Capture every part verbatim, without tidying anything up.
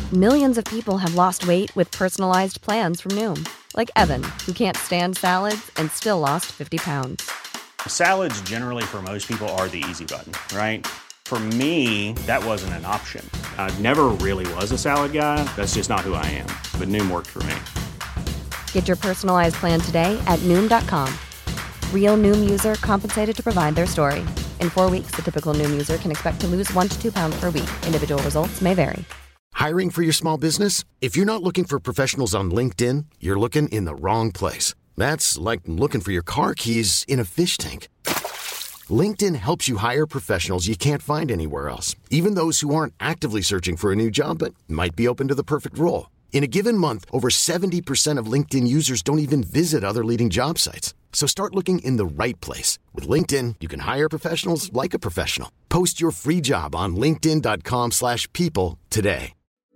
Millions of people have lost weight with personalized plans from Noom. Like Evan, who can't stand salads and still lost fifty pounds. Salads generally for most people are the easy button, right? For me, that wasn't an option. I never really was a salad guy. That's just not who I am. But Noom worked for me. Get your personalized plan today at Noom dot com. Real Noom user compensated to provide their story. In four weeks, the typical Noom user can expect to lose one to two pounds per week. Individual results may vary. Hiring for your small business? If you're not looking for professionals on LinkedIn, you're looking in the wrong place. That's like looking for your car keys in a fish tank. LinkedIn helps you hire professionals you can't find anywhere else, even those who aren't actively searching for a new job but might be open to the perfect role. In a given month, over seventy percent of LinkedIn users don't even visit other leading job sites. So start looking in the right place. With LinkedIn, you can hire professionals like a professional. Post your free job on linkedin dot com slash people today.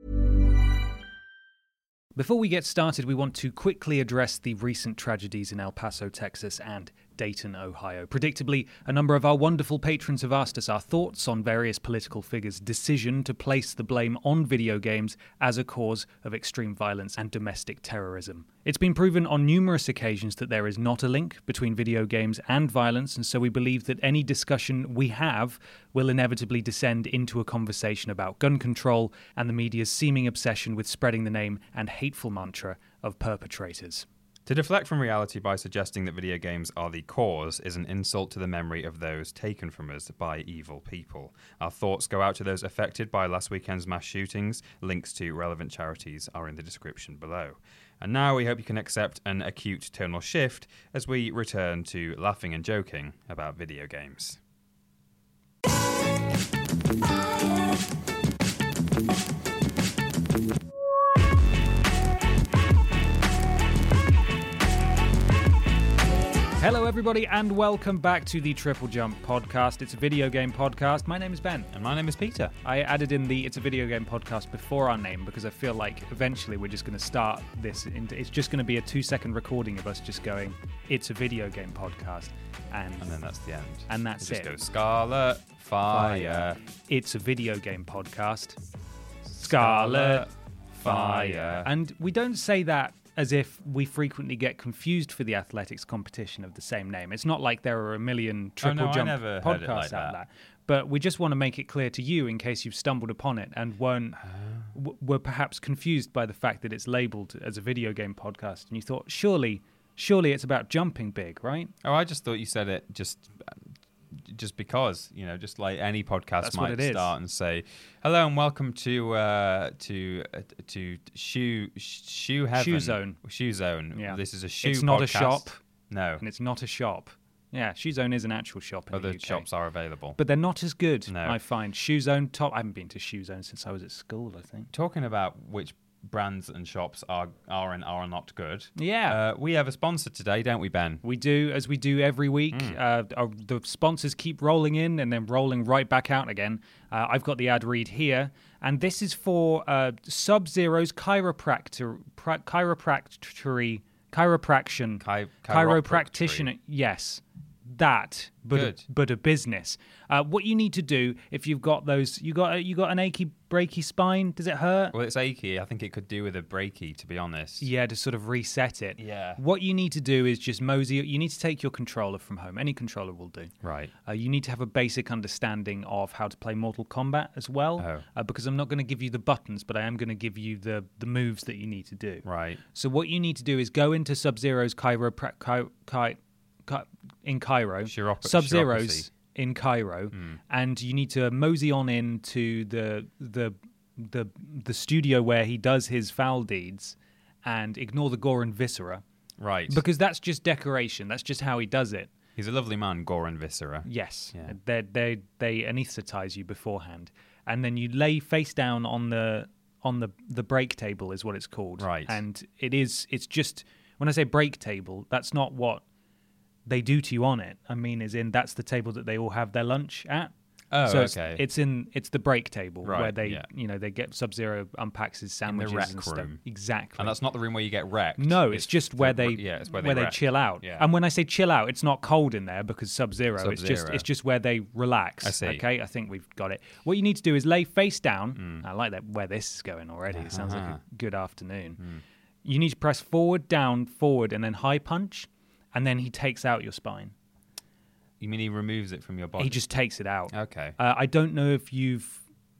Before we get started, we want to quickly address the recent tragedies in El Paso, Texas and Dayton, Ohio. Predictably, a number of our wonderful patrons have asked us our thoughts on various political figures' decision to place the blame on video games as a cause of extreme violence and domestic terrorism. It's been proven on numerous occasions that there is not a link between video games and violence, and so we believe that any discussion we have will inevitably descend into a conversation about gun control and the media's seeming obsession with spreading the name and hateful mantra of perpetrators. To deflect from reality by suggesting that video games are the cause is an insult to the memory of those taken from us by evil people. Our thoughts go out to those affected by last weekend's mass shootings. Links to relevant charities are in the description below. And now we hope you can accept an acute tonal shift as we return to laughing and joking about video games. Hello everybody and welcome back to the Triple Jump podcast. It's a video game podcast. My name is Ben. And my name is Peter. I added in the It's a Video Game podcast before our name because I feel like eventually we're just going to start this. Into, it's just going to be a two second recording of us just going, It's a Video Game podcast. And, and then that's the end. And that's it. Just it. Goes Scarlet, Fire. It's a Video Game podcast. Scarlet, Fire. And we don't say that as if we frequently get confused for the athletics competition of the same name. It's not like there are a million Triple oh, no, Jump I never podcasts heard it like out that. there. But we just want to make it clear to you in case you've stumbled upon it and weren't, w- were perhaps confused by the fact that it's labelled as a video game podcast. And you thought, surely, surely it's about jumping big, right? Oh, I just thought you said it just... just because, you know, just like any podcast That's might start and say, hello and welcome to uh, to uh, to Shoe Shoe Heaven. Shoe Zone. Shoe Zone. Yeah. This is a shoe It's podcast. not a shop. No. And it's not a shop. Yeah, Shoe Zone is an actual shop in Other the U K. shops are available. But they're not as good, No. I find. Shoe Zone, top... I haven't been to Shoe Zone since I was at school, I think. Talking about which brands and shops are are and are not good. Yeah. Uh, we have a sponsor today, don't we, Ben? We do, as we do every week. Mm. Uh, our, the sponsors keep rolling in and then rolling right back out again. Uh, I've got the ad read here, and this is for uh, Sub-Zero's chiropractor, pra- chiropractory, chiropraction, Chi- chiropractitioner. Yes, that, but a, Good. but a business. Uh, what you need to do if you've got those, you got a, you got an achy, breaky spine. Does it hurt? Well, it's achy. I think it could do with a breaky, to be honest. Yeah, to sort of reset it. Yeah. What you need to do is just mosey. You need to take your controller from home. Any controller will do. Right. Uh, you need to have a basic understanding of how to play Mortal Kombat as well. Oh. Uh, because I'm not going to give you the buttons, but I am going to give you the, the moves that you need to do. Right. So what you need to do is go into Sub-Zero's chiropra- chi- chi- chi- in Cairo. Chiropra- Sub-Zero's chiropathy. in Cairo, Mm. and you need to mosey on into the the the the studio where he does his foul deeds, and ignore the gore and viscera, Right. because that's just decoration. That's just how he does it. He's a lovely man, Goran Viscera. Yes, Yeah. they they they anesthetize you beforehand, and then you lay face down on the on the the break table is what it's called. Right. And it is it's just when I say break table, that's not what they do to you on it. I mean, as in that's the table that they all have their lunch at. Oh, so it's, okay. it's in it's the break table Right, where they yeah. you know they get Sub-Zero unpacks his In the sandwiches rec and stuff. room. Exactly. And that's not the room where you get wrecked. No, it's, just where the- they yeah, it's where where they, they wreck. chill out. Yeah. And when I say chill out, it's not cold in there because Sub-Zero. It's just Sub-Zero. it's just where they relax. I see. Okay, I think we've got it. What you need to do is lay face down. I like that where this is going already. It sounds like Uh-huh. a good afternoon. You need to press forward, down, forward, and then high punch, and then he takes out your spine. You mean he removes it from your body? He just takes it out. Okay. Uh, I don't know if you've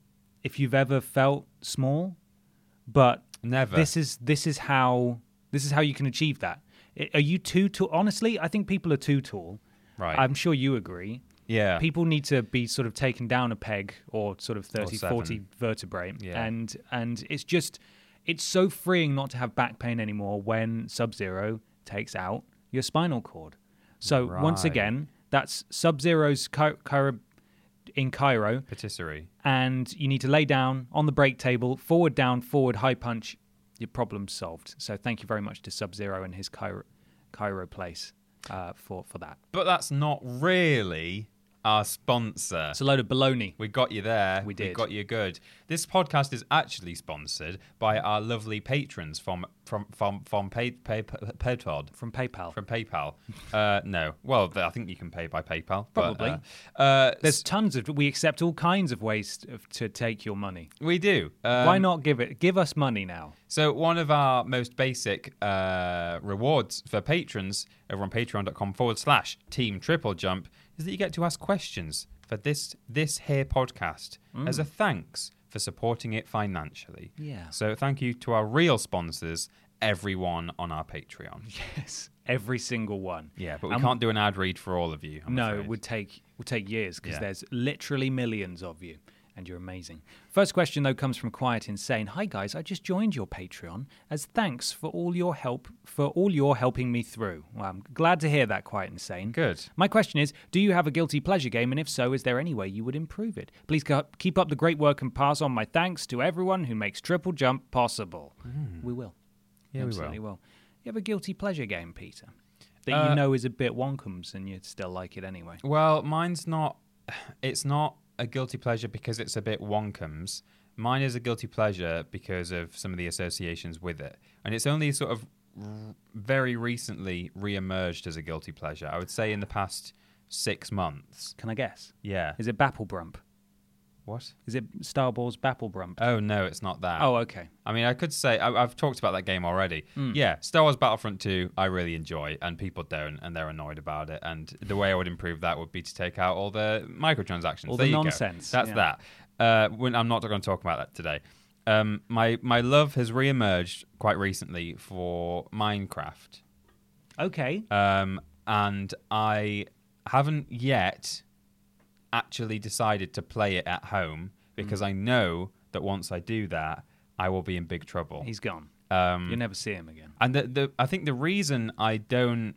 if you've ever felt small, but Never. This is this is how this is how you can achieve that. I- Are you too tall? Honestly, I think people are too tall. Right. I'm sure you agree. Yeah. People need to be sort of taken down a peg or sort of thirty, seven. forty vertebrae. Yeah. And and it's just it's so freeing not to have back pain anymore when Sub-Zero takes out your spinal cord. So once Right. again, that's Sub-Zero's Ky- Ky- in Cairo, Patisserie. and you need to lay down on the break table, forward, down, forward, high punch. Your problem's solved. So thank you very much to Sub-Zero and his Cairo, Cairo place uh, for for that. But that's not really our sponsor. It's a load of baloney. We got you there. We did. got you good. This podcast is actually sponsored by our lovely patrons from from from from pay, pay, PayPal. From PayPal. From PayPal. uh, no. Well, I think you can pay by PayPal. but, Probably. uh, uh, There's tons of. We accept all kinds of ways to, to take your money. we do. Um, Why not give it? Give us money now. So one of our most basic uh, rewards for patrons over on patreon.com forward slash team triple jump is that you get to ask questions for this this here podcast as a thanks for supporting it financially. Yeah. So thank you to our real sponsors, everyone on our Patreon. Yes, every single one. Yeah, but we And can't do an ad read for all of you. I'm no, afraid. it would take would take years because Yeah. there's literally millions of you, and you're amazing. First question though comes from Quiet Insane. Hi guys, I just joined your Patreon as thanks for all your help for all you're helping me through. Well, I'm glad to hear that, Quiet Insane. Good. My question is, do you have a guilty pleasure game, and if so, is there any way you would improve it? Please co- keep up the great work and pass on my thanks to everyone who makes Triple Jump possible. We will. Yeah, we Absolutely will. will. You have a guilty pleasure game, Peter, that Uh, you know is a bit wonkums and you still like it anyway. Well, mine's not. It's not a guilty pleasure because it's a bit wonkums. Mine is a guilty pleasure because of some of the associations with it, and it's only sort of r- very recently re-emerged as a guilty pleasure. I would say in the past six months. Can I guess? Yeah. Is it Battlebrump? What? Is it Star Wars Battlebrump? Oh no, it's not that. oh, okay. I mean, I could say I, I've talked about that game already. Hmm. Yeah, Star Wars Battlefront two, I really enjoy, and people don't, and they're annoyed about it. And the way I would improve that would be to take out all the microtransactions, All There the you go. nonsense, That's yeah. that. Uh, when, I'm not going to talk about that today. Um, my my love has re-emerged quite recently for Minecraft, Okay. um, and I haven't yet actually decided to play it at home because Hmm. I know that once I do that, I will be in big trouble. He's gone. Um, You'll never see him again. and the, the I think the reason I don't,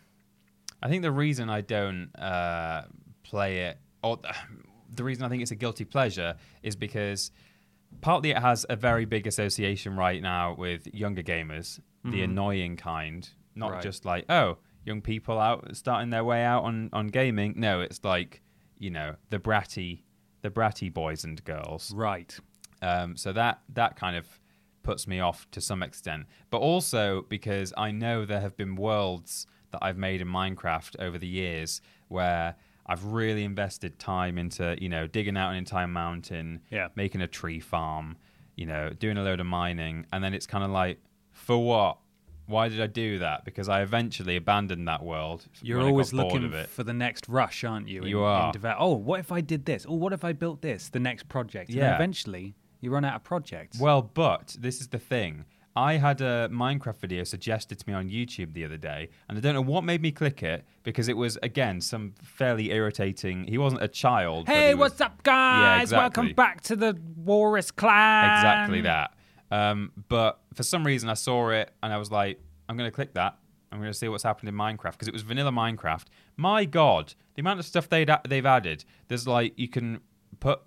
I think the reason I don't uh, play it, or the reason I think it's a guilty pleasure, is because partly it has a very big association right now with younger gamers, the annoying kind, not Right. just like, oh, young people out starting their way out on, on gaming. No, it's like, you know, the bratty, the bratty boys and girls. Right. Um, so that that kind of puts me off to some extent. But also because I know there have been worlds that I've made in Minecraft over the years where I've really invested time into, you know, digging out an entire mountain, Yeah. making a tree farm, you know, doing a load of mining, and then it's kind of like, for what? Why did I do that? Because I eventually abandoned that world. You're when I got always bored looking of it. for the next rush, aren't you? in- You in are. deve- oh, what if I did this? Oh, what if I built this? The next project. And then Yeah. eventually, you run out of projects. Well, but this is the thing. I had a Minecraft video suggested to me on YouTube the other day, and I don't know what made me click it, because it was, again, some fairly irritating... He wasn't a child. but Hey, he was- what's up, guys? exactly. Welcome back to the Walrus Clan. Exactly that. Um, but for some reason, I saw it, and I was like, I'm going to click that. I'm going to see what's happened in Minecraft, because it was vanilla Minecraft. My God, the amount of stuff they'd a- they've added. There's like, you can put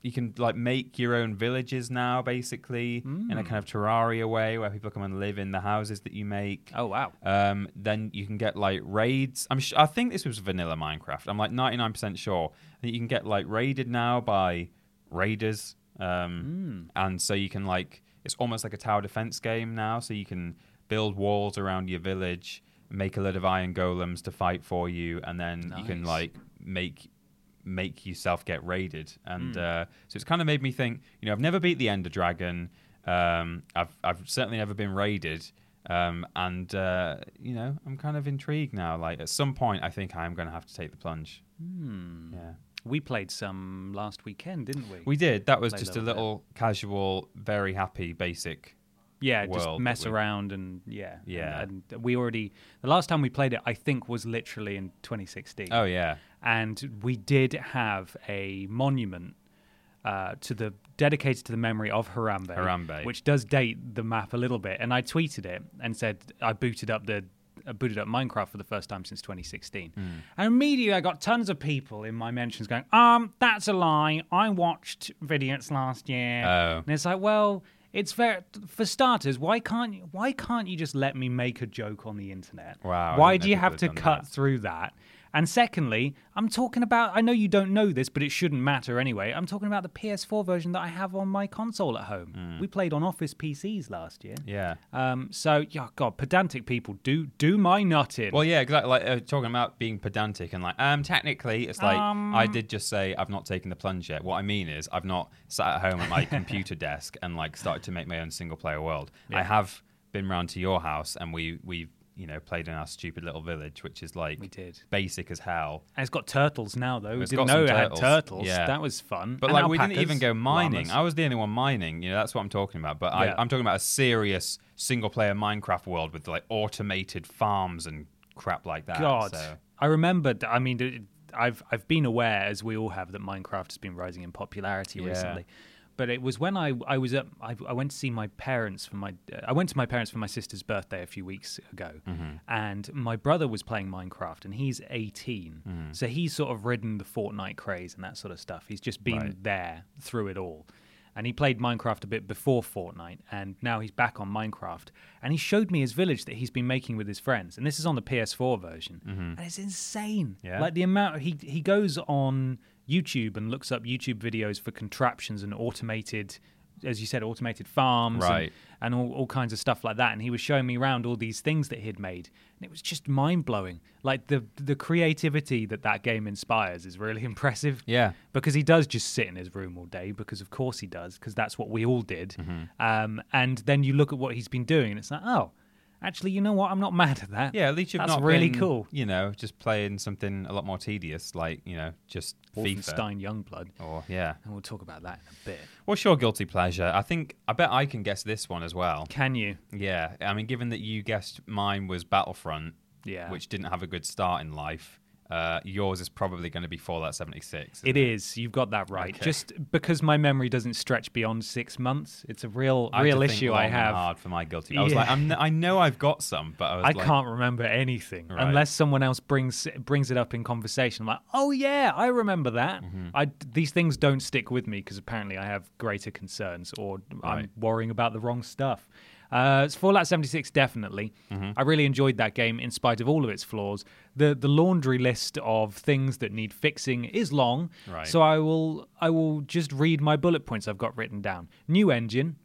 you can like make your own villages now, basically, mm. in a kind of Terraria way, where people come and live in the houses that you make. Oh wow! Um, then you can get like raids. I'm sh- I think this was vanilla Minecraft. I'm like ninety-nine percent sure. I think you can get like raided now by raiders, um, mm. and so you can like it's almost like a tower defense game now. So you can build walls around your village, make a lot of iron golems to fight for you, and then nice. you can like make. make yourself get raided, and mm. uh, so it's kind of made me think. You know, I've never beat the Ender Dragon. Um, I've I've certainly never been raided, um, and uh, you know, I'm kind of intrigued now. Like at some point, I think I am going to have to take the plunge. Mm. Yeah, we played some last weekend, didn't we? We did. That was played just a a little, little casual, very happy, basic. Yeah, just mess around and yeah, yeah. And, and we already the last time we played it, I think, was literally in twenty sixteen. Oh yeah, and we did have a monument uh, to the dedicated to the memory of Harambe, Harambe, which does date the map a little bit. And I tweeted it and said I booted up the I booted up Minecraft for the first time since twenty sixteen, mm. and immediately I got tons of people in my mentions going, "Um, that's a lie. I watched videos last year," oh. and it's like, well. It's very, for starters, why can't you, why can't you just let me make a joke on the internet? Wow. Why do you have to cut that. through that? And secondly, I'm talking about, I know you don't know this, but it shouldn't matter anyway. I'm talking about the P S four version that I have on my console at home. Mm. We played on Office P Cs last year. Yeah. Um. So, yeah, God, pedantic people, do do my nutting. Well, yeah, exactly. Like uh, talking about being pedantic and like, um, technically, it's like, um, I did just say I've not taken the plunge yet. What I mean is I've not sat at home at my computer desk and like started to make my own single player world. Yeah. I have been round to your house and we, we've, you know, played in our stupid little village, which is like we did. basic as hell. And it's got turtles now, though. We it's didn't know it turtles. had turtles. Yeah. That was fun. But and like, alpacas, we didn't even go mining. llamas. I was the only one mining. You know, that's what I'm talking about. But yeah. I, I'm talking about a serious single-player Minecraft world with like automated farms and crap like that. God, so. I remember. I mean, I've I've been aware, as we all have, that Minecraft has been rising in popularity yeah. recently. But it was when I I was at I, I went to see my parents for my uh, I went to my parents for my sister's birthday a few weeks ago, mm-hmm. and my brother was playing Minecraft, and he's eighteen, mm-hmm. so he's sort of ridden the Fortnite craze and that sort of stuff. He's just been right. there through it all, and he played Minecraft a bit before Fortnite, and now he's back on Minecraft, and he showed me his village that he's been making with his friends, and this is on the P S four version, mm-hmm. and it's insane. Yeah. Like the amount he he goes on YouTube and looks up YouTube videos for contraptions and automated, as you said, automated farms right. and, and all, all kinds of stuff like that. And he was showing me around all these things that he'd made. And it was just mind-blowing. Like, the the creativity that that game inspires is really impressive. Yeah. Because he does just sit in his room all day, because of course he does, because that's what we all did. Mm-hmm. Um, and then you look at what he's been doing, and it's like, oh, actually, you know what? I'm not mad at that. Yeah, at least you've That's not really been, cool. you know, just playing something a lot more tedious, like, you know, just Wolfenstein Youngblood. Or, yeah. And we'll talk about that in a bit. What's your guilty pleasure? I think, I bet I can guess this one as well. Can you? Yeah. I mean, given that you guessed mine was Battlefront, yeah. which didn't have a good start in life, uh, yours is probably going to be Fallout seventy-six. It, it is. You've got that right. Okay. Just because my memory doesn't stretch beyond six months, it's a real, I real had to think issue long I and have. hard for my guilty. I was Yeah. like, I'm, I know I've got some, but I was I like, can't remember anything Right. unless someone else brings brings it up in conversation. I'm like, oh yeah, I remember that. Mm-hmm. I these things don't stick with me because apparently I have greater concerns, or I'm Right. worrying about the wrong stuff. Uh, it's Fallout seventy-six, definitely. Mm-hmm. I really enjoyed that game in spite of all of its flaws. The the laundry list of things that need fixing is long, Right. so I will I will just read my bullet points I've got written down. New engine,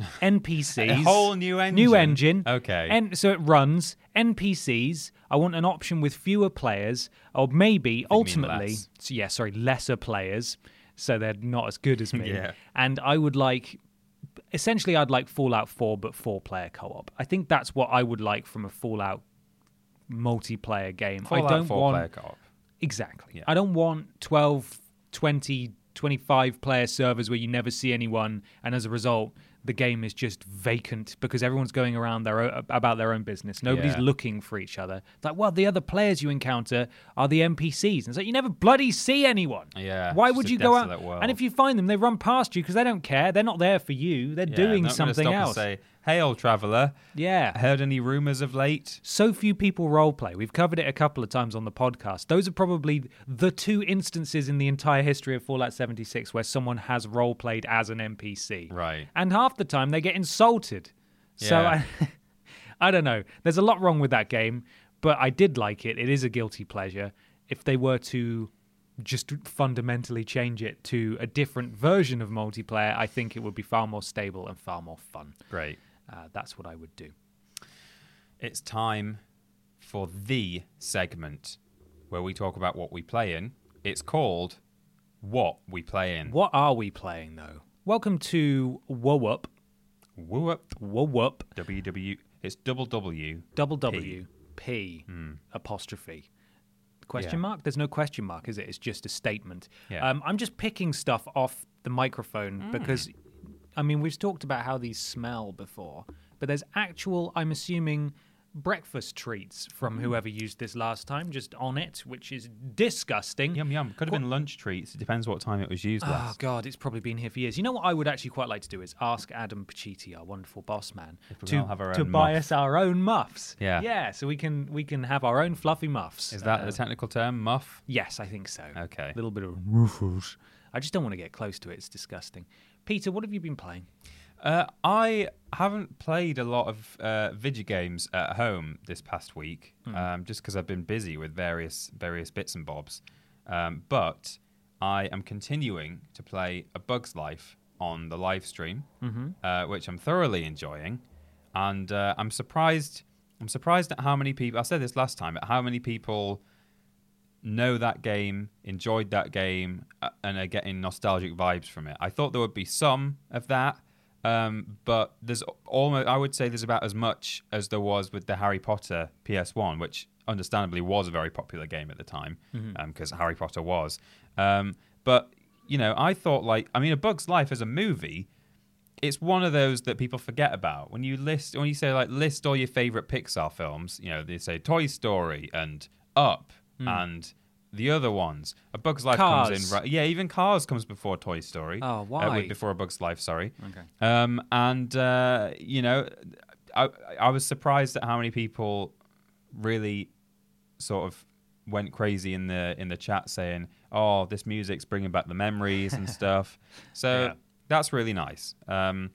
N P Cs. A whole new engine? New engine. Okay. And so it runs. N P Cs. I want an option with fewer players, or maybe ultimately, less. so yeah, sorry, lesser players, so they're not as good as me. Yeah. And I would like. Essentially, I'd like Fallout four, but four-player co-op. I think that's what I would like from a Fallout multiplayer game. Fallout I don't four-player want co-op. Exactly. Yeah. I don't want twelve, twenty, twenty-five player servers where you never see anyone, and as a result, the game is just vacant because everyone's going around their own, about their own business. Nobody's Yeah. looking for each other. It's like, well, the other players you encounter are the N P Cs. And it's like, you never bloody see anyone. Yeah, Why it's would just a you go out? desolate world. And if you find them, they run past you because they don't care. They're not there for you. They're Yeah, doing they're not gonna something stop else. And say, Hey, old traveller. Yeah. Heard any rumours of late? So few people roleplay. We've covered it a couple of times on the podcast. Those are probably the two instances in the entire history of Fallout seventy-six where someone has roleplayed as an N P C. Right. And half the time they get insulted. So Yeah. I, I don't know. There's a lot wrong with that game, but I did like it. It is a guilty pleasure. If they were to just fundamentally change it to a different version of multiplayer, I think it would be far more stable and far more fun. Great. Uh, that's what I would do. It's time for the segment where we talk about what we play in. It's called What We Play In. What are we playing, though? Welcome to Whoa Up. Woo up. Whoa Up. W W. It's double W. Double W. P. Apostrophe. Question Yeah. mark? There's no question mark, is it? It's just a statement. Yeah. Um, I'm just picking stuff off the microphone because, I mean, we've talked about how these smell before, but there's actual, I'm assuming, breakfast treats from whoever used this last time just on it, which is disgusting. Yum, yum. Could have been lunch treats. It depends what time it was used Oh, last. God, it's probably been here for years. You know what I would actually quite like to do is ask Adam Pacitti, our wonderful boss man, If we to, can all have our to own buy muff. us our own muffs. Yeah. Yeah, so we can we can have our own fluffy muffs. Is that Uh, the technical term? Muff? Yes, I think so. Okay. A little bit of ruffles. I just don't want to get close to it. It's disgusting. Peter, what have you been playing? Uh, I haven't played a lot of uh, video games at home this past week, um, just because I've been busy with various various bits and bobs. Um, but I am continuing to play A Bug's Life on the live stream, uh, which I'm thoroughly enjoying, and uh, I'm surprised. I'm surprised at how many people. I said this last time. At how many people know that game, enjoyed that game, uh, and are getting nostalgic vibes from it. I thought there would be some of that. Um, but there's almost, I would say there's about as much as there was with the Harry Potter P S one, which understandably was a very popular game at the time, because um, Harry Potter was. Um, but, you know, I thought like, I mean, A Bug's Life as a movie, it's one of those that people forget about. When you list, when you say like, list all your favorite Pixar films, you know, they say Toy Story and Up and the other ones. A Bug's Life Cars. comes in, right? Yeah, even Cars comes before Toy Story. Oh, Uh, why? with- before A Bug's Life, sorry. Okay. Um, and, uh, you know, I, I was surprised at how many people really sort of went crazy in the in the chat saying, oh, this music's bringing back the memories and stuff. So Yeah. that's really nice. Um,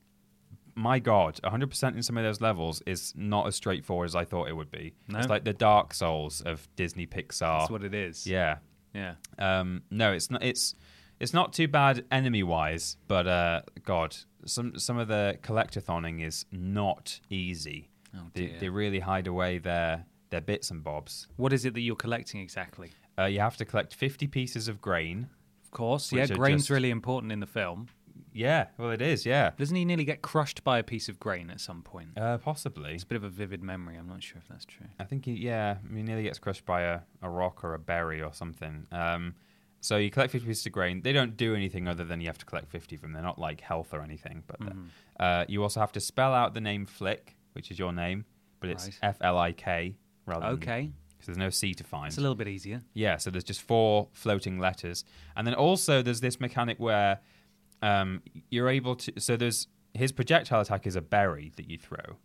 my God, one hundred percent in some of those levels is not as straightforward as I thought it would be. No? It's like the Dark Souls of Disney Pixar. That's what it is. Yeah. Yeah. Um, no, it's not. It's it's not too bad enemy wise, but uh, God, some some of the collectathoning is not easy. Oh, they, dear. they really hide away their their bits and bobs. What is it that you're collecting exactly? Uh, you have to collect fifty pieces of grain. Of course, Which yeah, are grain's just- really important in the film. Yeah, well, it is. Yeah, Doesn't he nearly get crushed by a piece of grain at some point? uh, possibly. It's a bit of a vivid memory. I'm not sure if that's true. I think he, yeah, he nearly gets crushed by a, a rock or a berry or something. Um, so you collect fifty pieces of grain. They don't do anything other than you have to collect fifty of them. They're not like health or anything. But uh, uh, you also have to spell out the name Flick, which is your name, but it's Right. F L I K rather than... Okay. So there's no C to find. It's a little bit easier. Yeah, so there's just four floating letters. And then also there's this mechanic where um, you're able to... So there's... His projectile attack is a berry that you throw.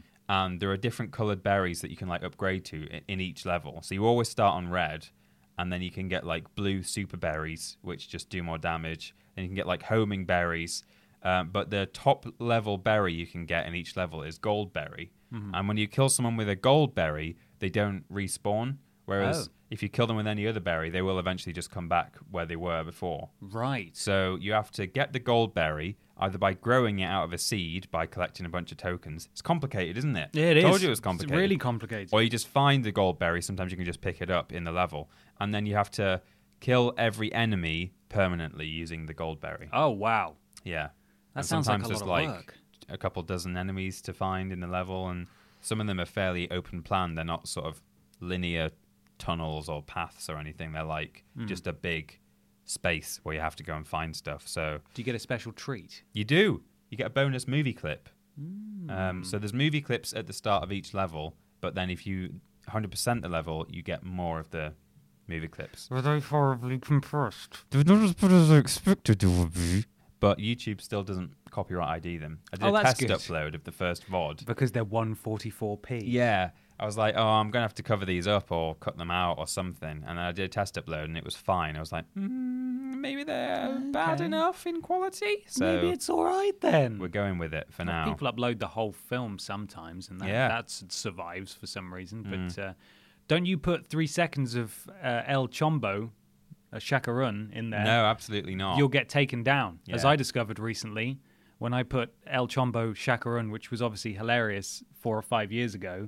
And there are different coloured berries that you can like upgrade to in, in each level. So you always start on red, and then you can get like blue super berries, which just do more damage. And you can get like homing berries. Um, but the top level berry you can get in each level is gold berry. And when you kill someone with a gold berry, they don't respawn. Whereas Oh. if you kill them with any other berry, they will eventually just come back where they were before. Right. So you have to get the gold berry either by growing it out of a seed by collecting a bunch of tokens. It's complicated, isn't it? Yeah, it is. Told you it was complicated. It's really complicated. Or you just find the gold berry. Sometimes you can just pick it up in the level, and then you have to kill every enemy permanently using the gold berry. Oh, wow. Yeah. That And sounds like a sometimes lot there's of like work. a couple dozen enemies to find in the level, and some of them are fairly open plan. They're not sort of linear tunnels or paths or anything. They're like Hmm. just a big space where you have to go and find stuff. So Do you get a special treat? you do. You get a bonus movie clip. Hmm. Um, so there's movie clips at the start of each level, but then if you one hundred percent the level, you get more of the movie clips. Were they horribly compressed? They're not as good as I expected they would be, but YouTube still doesn't copyright I D them. I did Oh, a that's test good. upload of the first V O D. Because they're one forty-four p. Yeah. I was like, oh, I'm going to have to cover these up or cut them out or something. And then I did a test upload and it was fine. I was like, mm, maybe they're Okay. bad enough in quality. So Maybe it's all right then. we're going with it for now. People upload the whole film sometimes, and that Yeah. that survives for some reason. But uh, don't you put three seconds of uh, El Chombo, a Shakarun, in there? No, absolutely not. You'll get taken down. As Yeah. I discovered recently, when I put El Chombo Shakarun, which was obviously hilarious four or five years ago,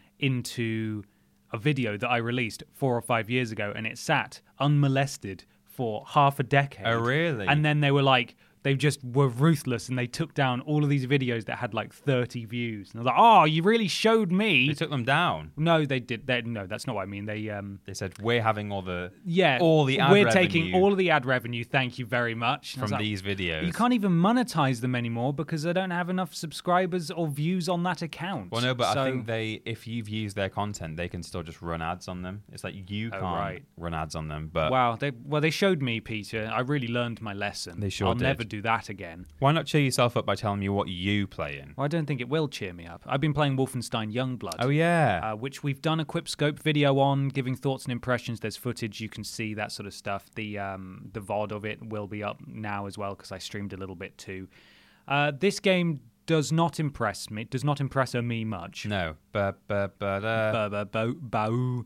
into a video that I released four or five years ago, and it sat unmolested for half a decade. Oh, really? And then they were like, they just were ruthless, and they took down all of these videos that had like thirty views. And I was like, oh, you really showed me. They took them down. No, they did. They, no, that's not what I mean. They um. They said, we're having all the Yeah, all the ad we're revenue taking all of the ad revenue. Thank you very much. And I was from like, these videos. you can't even monetize them anymore because I don't have enough subscribers or views on that account. Well, no, but So- I think they, if you've used their content, they can still just run ads on them. It's like you Oh, can't right. run ads on them. But Wow, they well they showed me, Peter. I really learned my lesson. They sure I'll did. never do that again. why not cheer yourself up by telling me what you play in? Well, I don't think it will cheer me up. I've been playing Wolfenstein Youngblood. Oh yeah, Uh, which we've done a Quipscope video on, giving thoughts and impressions. There's footage, you can see that sort of stuff. The um, the V O D of it will be up now as well because I streamed a little bit too. Uh, this game does not impress me. Does not impress me much. no, but but but uh, Ba- ba- bo- bow.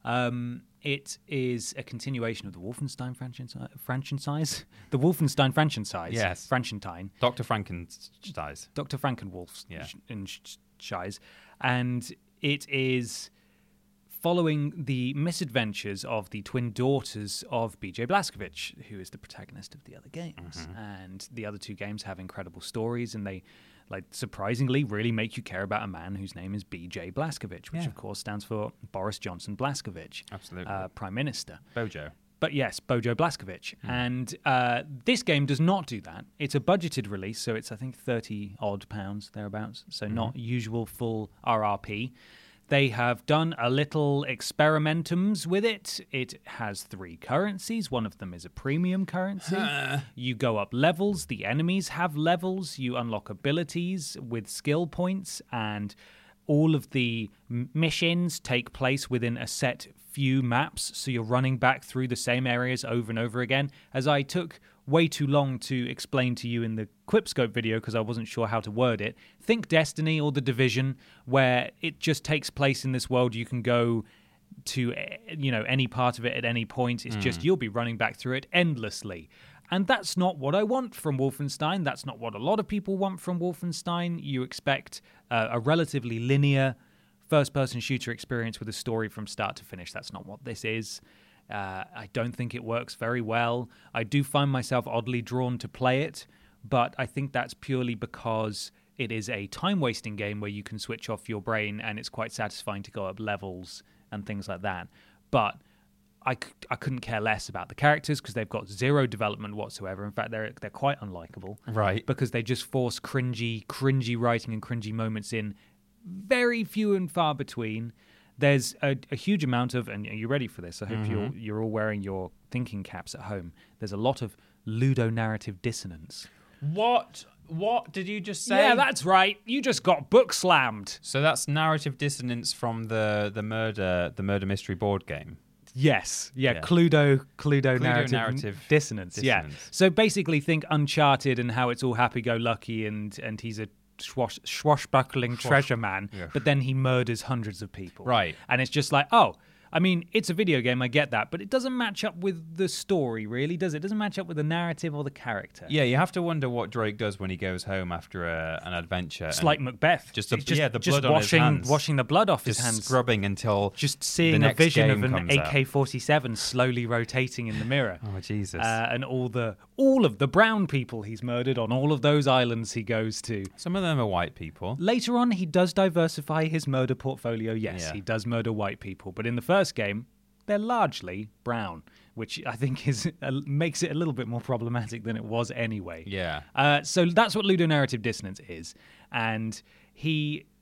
Um, it is a continuation of the Wolfenstein franchise. franchise? The Wolfenstein franchise. Yes. Frankenstein. Doctor Frankenstein. Doctor Frankenwolf's Yeah. sh- in sh- Shies. And it is following the misadventures of the twin daughters of B J Blazkowicz, who is the protagonist of the other games. Mm-hmm. And the other two games have incredible stories, and they, like, surprisingly really make you care about a man whose name is B J Blazkowicz, which Yeah. of course stands for Boris Johnson Blazkowicz, Absolutely. uh, Prime Minister. Bojo. But yes, Bojo Blazkowicz. Hmm. And uh, this game does not do that. It's a budgeted release, so it's, I think, thirty odd pounds, thereabouts. So Mm-hmm. not usual full R R P. They have done a little experimentums with it. It has three currencies. One of them is a premium currency. You go up levels. The enemies have levels. You unlock abilities with skill points, and all of the m- missions take place within a set few maps, so you're running back through the same areas over and over again. As I took way too long to explain to you in the Quipscope video because I wasn't sure how to word it, think Destiny or The Division, where it just takes place in this world. You can go to eh, you know any part of it at any point. It's just you'll be running back through it endlessly. And that's not what I want from Wolfenstein. That's not what a lot of people want from Wolfenstein. You expect uh, a relatively linear first-person shooter experience with a story from start to finish. That's not what this is. Uh, I don't think it works very well. I do find myself oddly drawn to play it, but I think that's purely because it is a time-wasting game where you can switch off your brain, and it's quite satisfying to go up levels and things like that. But I, c- I couldn't care less about the characters because they've got zero development whatsoever. In fact, they're they're quite unlikable. Right. Because they just force cringy, cringy writing and cringy moments in, very few and far between. There's a, a huge amount of, and are you ready for this? I hope you're you're all wearing your thinking caps at home. There's a lot of ludonarrative dissonance. What? What did you just say? Yeah, that's right. You just got book slammed. So that's narrative dissonance from the the murder the murder mystery board game. Yes, yeah, Yeah. Cluedo, Cluedo, narrative, narrative dissonance. Yeah. dissonance. So basically, think Uncharted and how it's all happy-go-lucky, and and he's a swash, swashbuckling treasure man, Yeah. but then he murders hundreds of people. Right. And it's just like, oh, I mean, it's a video game, I get that, but it doesn't match up with the story, really, does it? It doesn't match up with the narrative or the character. Yeah, you have to wonder what Drake does when he goes home after a, an adventure. It's and like Macbeth. Just the- He's yeah, the just blood on his washing, hands. washing the blood off his just hands. scrubbing until Just the seeing a next vision of game an comes A out. K forty-seven slowly rotating in the mirror. Oh Jesus! Uh, and all the all of the brown people he's murdered on all of those islands he goes to. Some of them are white people. Later on, he does diversify his murder portfolio. Yes, Yeah. he does murder white people, but in the first game, they're largely brown, which I think is uh, makes it a little bit more problematic than it was anyway. Yeah. Uh, so that's what ludonarrative dissonance is, and he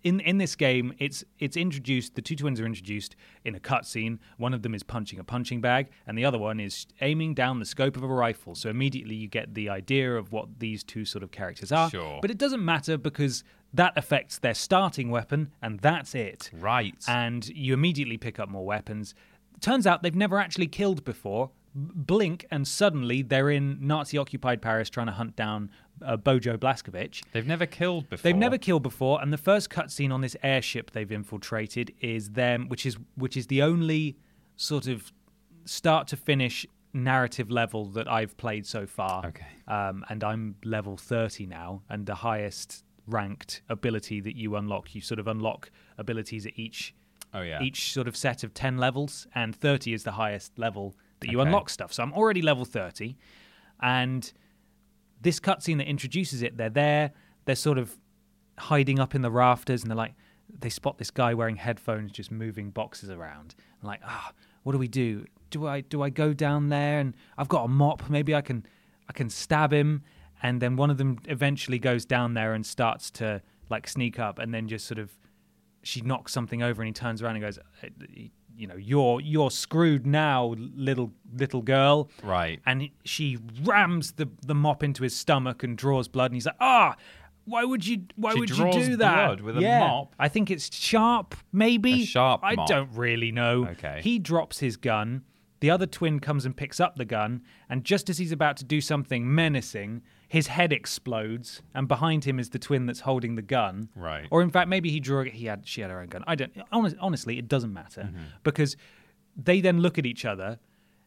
in in this game, it's it's introduced. The two twins are introduced in a cutscene. One of them is punching a punching bag, and the other one is aiming down the scope of a rifle. So immediately you get the idea of what these two sort of characters are. Sure. But it doesn't matter because that affects their starting weapon, and that's it. Right. And you immediately pick up more weapons. Turns out they've never actually killed before. Blink, and suddenly they're in Nazi-occupied Paris trying to hunt down uh, Bojo Blazkowicz. They've never killed before. They've never killed before, and the first cutscene on this airship they've infiltrated is them, which is which is the only sort of start to finish narrative level that I've played so far. Okay. Um, and I'm level thirty now, and the highest ranked ability that you unlock, you sort of unlock abilities at each Oh yeah. each sort of set of ten levels, and thirty is the highest level that you Okay. unlock stuff. So I'm already level thirty, and this cutscene that introduces it, they're there, they're sort of hiding up in the rafters, and they're like, they spot this guy wearing headphones just moving boxes around. I'm like, ah, what do we do? Do I do I go down there, and I've got a mop, maybe I can I can stab him, and then one of them eventually goes down there and starts to like sneak up, and then just sort of she knocks something over, and he turns around and goes, you know, you're you're screwed now, little little girl. Right. And she rams the, the mop into his stomach and draws blood, and he's like, ah, why would you why She would you draws do that? blood with a yeah. mop? I think it's sharp, maybe. A sharp I mop. don't really know. Okay. He drops his gun. The other twin comes and picks up the gun, and just as he's about to do something menacing, his head explodes, and behind him is the twin that's holding the gun. Right. Or in fact, maybe he drew. He had. She had her own gun. I don't. Honest, honestly, it doesn't matter Mm-hmm. because they then look at each other.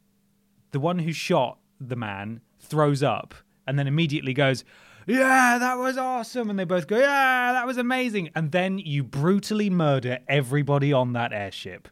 The one who shot the man throws up, and then immediately goes, "Yeah, that was awesome!" And they both go, "Yeah, that was amazing!" And then you brutally murder everybody on that airship,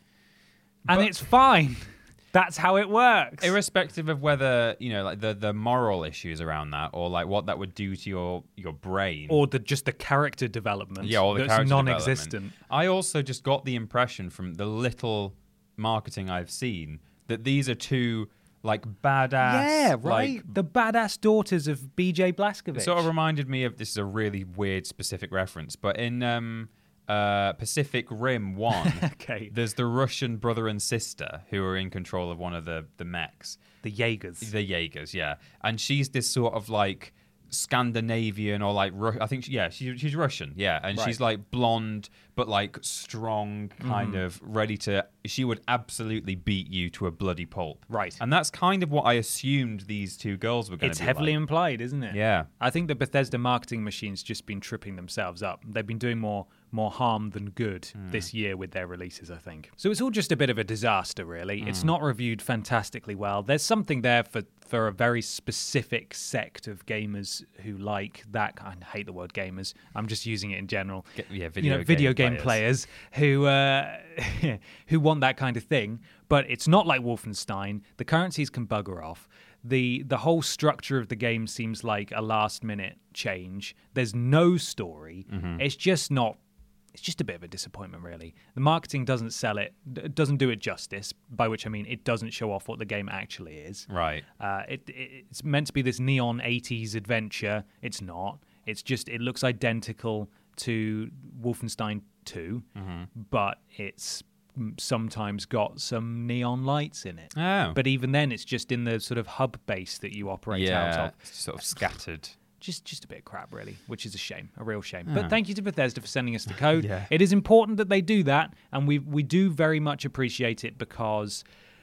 and But- it's fine. That's how it works. Irrespective of whether, you know, like the, the moral issues around that, or like what that would do to your, your brain. Or the just the character development. Yeah, all the that's character non-existent. development. I also just got the impression from the little marketing I've seen that these are two like badass. Yeah, right. Like, the badass daughters of B J Blazkowicz. it sort of reminded me of, this is a really weird specific reference, but in um, uh, Pacific Rim one, Okay. there's the Russian brother and sister who are in control of one of the, the mechs. the Jaegers. The Jaegers, yeah. And she's this sort of like Scandinavian or like, Ru- I think, she, yeah, she, she's Russian, yeah. And Right. she's like blonde, but like strong, kind Mm-hmm. of ready to, she would absolutely beat you to a bloody pulp. Right. And that's kind of what I assumed these two girls were going to It's be heavily like. implied, isn't it? Yeah. I think the Bethesda marketing machine's just been tripping themselves up. They've been doing more more harm than good Hmm. this year with their releases, I think. So it's all just a bit of a disaster, really. It's Hmm. not reviewed fantastically well. There's something there for, for a very specific sect of gamers who like that. I hate the word gamers. I'm just using it in general. Ge- yeah, you video know, video game game players. players, who uh, who want that kind of thing. But it's not like Wolfenstein. The currencies can bugger off. The the whole structure of the game seems like a last minute change. There's no story. Mm-hmm. It's just not. It's just a bit of a disappointment, really. The marketing doesn't sell it, d- doesn't do it justice, by which I mean it doesn't show off what the game actually is. Right. Uh, it, it, it's meant to be this neon eighties adventure. It's not. It's just, it looks identical to Wolfenstein two, Mm-hmm. but it's mm, sometimes got some neon lights in it. Oh. But even then, it's just in the sort of hub base that you operate out Yeah, of. it's sort of scattered. Just just a bit of crap, really, which is a shame, a real shame. But thank you to Bethesda for sending us the code. Yeah. It is important that they do that, and we we do very much appreciate it because,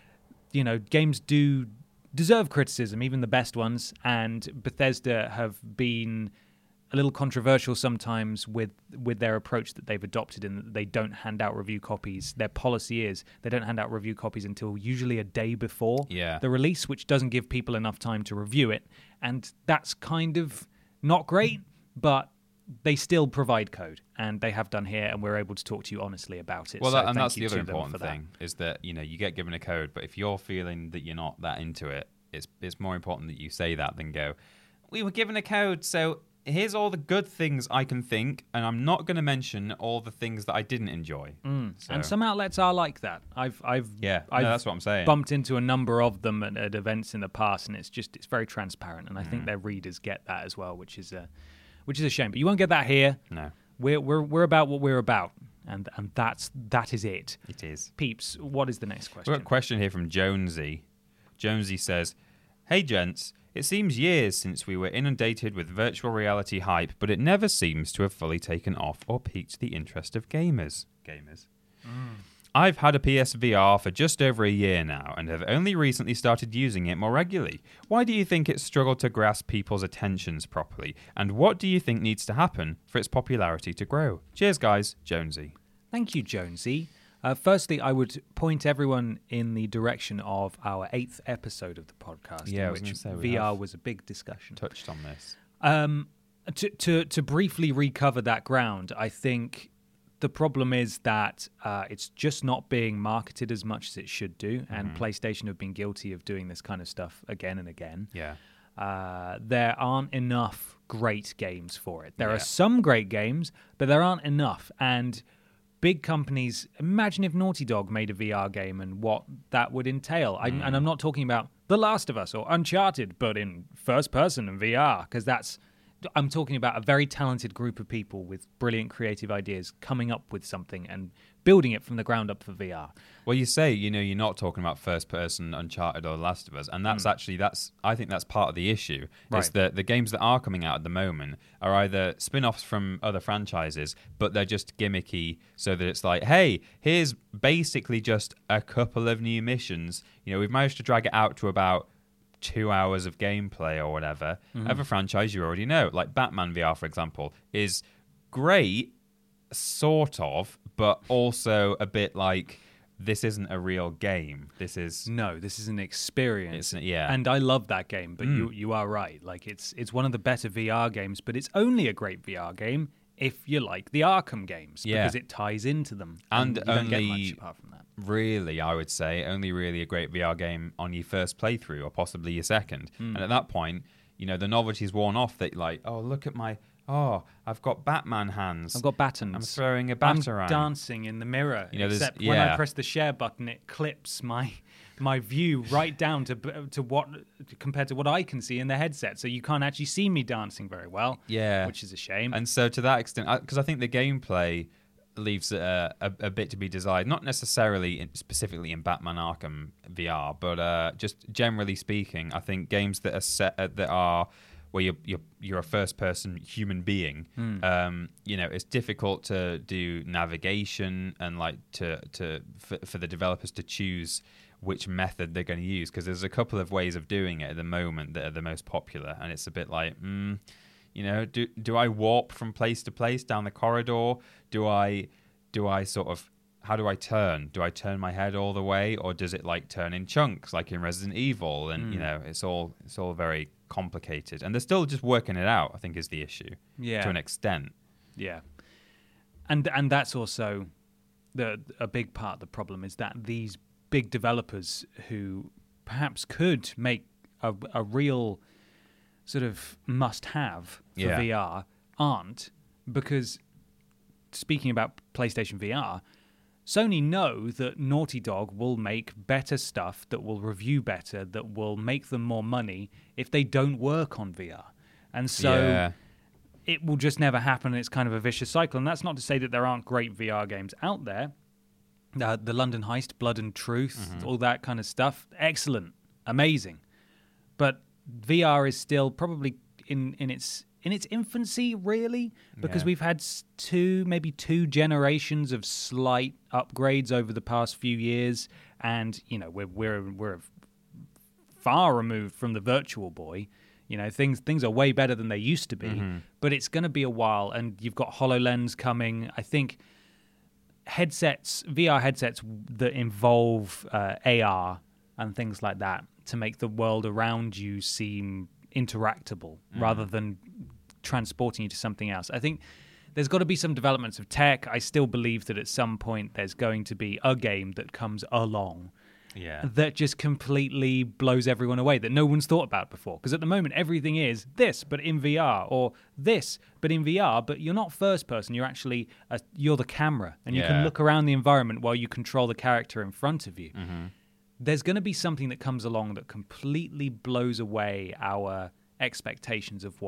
you know, games do deserve criticism, even the best ones, and Bethesda have been a little controversial sometimes with with their approach that they've adopted in that they don't hand out review copies. Their policy is they don't hand out review copies until usually a day before Yeah. the release, which doesn't give people enough time to review it. And that's kind of not great, but they still provide code, and they have done here, and we're able to talk to you honestly about it. Well, so that, and thank that's you the other to them important for that. thing is that, you know, you get given a code, but if you're feeling that you're not that into it, it's it's more important that you say that than go, we were given a code, so here's all the good things I can think, and I'm not going to mention all the things that I didn't enjoy. So, And some outlets are like that. I've, I've, Yeah, no, I've that's what I'm saying. bumped into a number of them at, at events in the past, and it's just it's very transparent. And I Mm. think their readers get that as well, which is a, which is a shame. But you won't get that here. no. we're we're we're about what we're about, and and that's that is it. It is. Peeps, what is the next question? We've got a question here from Jonesy. Jonesy says, "Hey gents, it seems years since we were inundated with virtual reality hype, but it never seems to have fully taken off or piqued the interest of gamers. Gamers. Mm. I've had a P S V R for just over a year now and have only recently started using it more regularly. Why do you think it's struggled to grasp people's attentions properly? And what do you think needs to happen for its popularity to grow? Cheers, guys. Jonesy." Thank you, Jonesy. Uh, firstly, I would point everyone in the direction of our eighth episode of the podcast, Yeah, I in was which gonna say, we V R have was a big discussion. Touched on this. Um, to, to, to briefly recover that ground, I think the problem is that uh, it's just not being marketed as much as it should do, and Mm-hmm. PlayStation have been guilty of doing this kind of stuff again and again. Yeah. Uh, there aren't enough great games for it. There Yeah. are some great games, but there aren't enough. And big companies, imagine if Naughty Dog made a V R game and what that would entail. I, Mm. and I'm not talking about The Last of Us or Uncharted, but in first person and V R, because that's... I'm talking about a very talented group of people with brilliant creative ideas coming up with something and building it from the ground up for V R. Well, you say, you know, you're not talking about first-person Uncharted or The Last of Us, and that's mm. actually, that's I think that's part of the issue. Right. Is that the games that are coming out at the moment are either spin-offs from other franchises, but they're just gimmicky, so that it's like, hey, here's basically just a couple of new missions. You know, we've managed to drag it out to about two hours of gameplay or whatever mm-hmm. of a franchise you already know. Like Batman V R, for example, is great, sort of, but also a bit like, this isn't a real game. This is... No, this is an experience. It's, yeah. And I love that game, but Mm. you you are right. Like, it's it's one of the better V R games, but it's only a great V R game if you like the Arkham games, Yeah. because it ties into them. And you don't get only- much apart from that. Really, I would say, only really a great V R game on your first playthrough or possibly your second. Mm. And at that point, you know, the novelty's worn off that, like, oh, look at my... Oh, I've got Batman hands. I've got battens. I'm throwing a I'm batarang. dancing in the mirror. You know, there's- except when I yeah. press the share button, it clips my my view right down to to what compared to what I can see in the headset. So you can't actually see me dancing very well. Yeah. Which is a shame. And so to that extent, because I think the gameplay leaves a, a, a bit to be desired, not necessarily in, specifically in Batman Arkham V R, but uh, just generally speaking, I think games that are set uh, that are where you're you're, you're a first-person human being, Mm. um, you know, it's difficult to do navigation and like to to for, for the developers to choose which method they're going to use, because there's a couple of ways of doing it at the moment that are the most popular, and it's a bit like, mm, you know, do do I warp from place to place down the corridor? Do I do I sort of how do I turn? Do I turn my head all the way, or does it like turn in chunks like in Resident Evil? And Mm. you know, it's all it's all very complicated, and they're still just working it out, I think, is the issue. Yeah. To an extent. Yeah, and and that's also the a big part of the problem is that these big developers who perhaps could make a, a real sort of must-have for Yeah. V R aren't, because speaking about PlayStation V R, Sony know that Naughty Dog will make better stuff that will review better, that will make them more money if they don't work on V R. And so Yeah. it will just never happen. It's kind of a vicious cycle. And that's not to say that there aren't great V R games out there. Uh, the London Heist, Blood and Truth, Mm-hmm. all that kind of stuff. Excellent. Amazing. But V R is still probably in, in its in its infancy, really, because Yeah. we've had s- two, maybe two generations of slight upgrades over the past few years. And, you know, we're we're we're far removed from the Virtual Boy. You know, things things are way better than they used to be, Mm-hmm. but it's going to be a while. And you've got HoloLens coming. I think headsets, V R headsets that involve uh, A R and things like that to make the world around you seem interactable rather than transporting you to something else. I think there's got to be some developments of tech. I still believe that at some point there's going to be a game that comes along Yeah. that just completely blows everyone away, that no one's thought about before. Because at the moment, everything is this, but in V R, or this, but in V R, but you're not first person. You're actually, a, you're the camera, and you can Yeah. look around the environment while you control the character in front of you. Mm-hmm. There's going to be something that comes along that completely blows away our expectations of what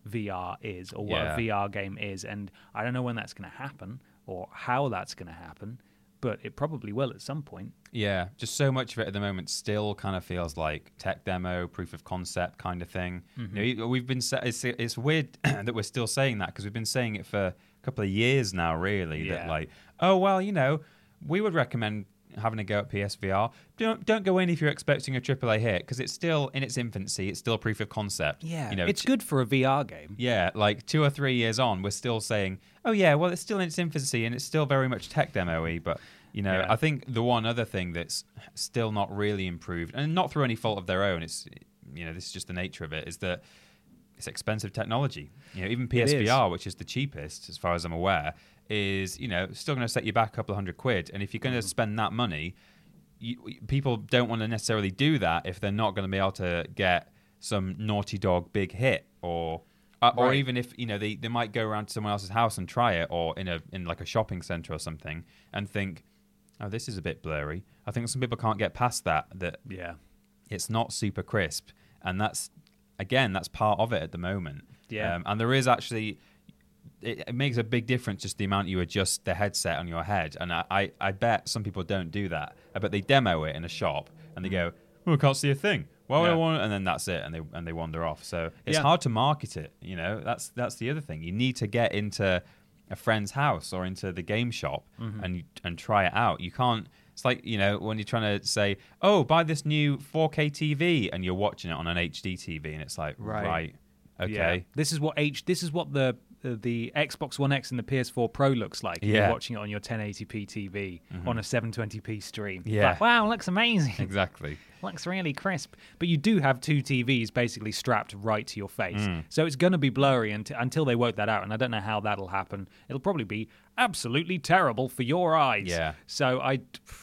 V R is or what Yeah. a V R game is. And I don't know when that's going to happen or how that's going to happen, but it probably will at some point. Yeah, just so much of it at the moment still kind of feels like tech demo, proof of concept kind of thing. Mm-hmm. You know, we've been sa- it's, it's weird that we're still saying that because we've been saying it for a couple of years now, really. Yeah. That like, oh well, you know, we would recommend having a go at P S V R. Don't don't go in if you're expecting a triple A hit because it's still in its infancy. It's still proof of concept. Yeah, you know, it's t- good for a V R game. Yeah, like two or three years on, we're still saying, oh yeah, well it's still in its infancy and it's still very much tech demo-y, but you know, Yeah. I think the one other thing that's still not really improved, and not through any fault of their own, it's, you know, this is just the nature of it, is that it's expensive technology. You know, even P S V R, which is the cheapest, as far as I'm aware, is, you know, still going to set you back a couple of hundred quid. And if you're going to spend that money, you, people don't want to necessarily do that if they're not going to be able to get some Naughty Dog big hit, or uh, or Right. even if, you know, they, they might go around to someone else's house and try it, or in a in like a shopping center or something, and think, oh, this is a bit blurry. I think some people can't get past that, that Yeah. it's not super crisp. And that's, again, that's part of it at the moment. Yeah. Um, and there is actually, it, it makes a big difference just the amount you adjust the headset on your head. And I, I, I bet some people don't do that. I bet they demo it in a shop and they go, oh, I can't see a thing. Why would Yeah. I want it? And then that's it. And they and they wander off. So it's Yeah. hard to market it. You know, that's that's the other thing. You need to get into a friend's house or into the game shop Mm-hmm. and and try it out. You can't. It's like, you know, when you're trying to say, oh, buy this new four K T V, and you're watching it on an H D T V, and it's like, Right. right, okay. Yeah. This is what H. This is what the uh, the Xbox One X and the P S four Pro looks like. If Yeah. You're watching it on your ten eighty p T V on a seven twenty p stream. Yeah. Like, wow, looks amazing. Exactly. Looks really crisp. But you do have two T Vs basically strapped right to your face. Mm. So it's going to be blurry unt- until they work that out. And I don't know how that'll happen. It'll probably be absolutely terrible for your eyes. Yeah. So I,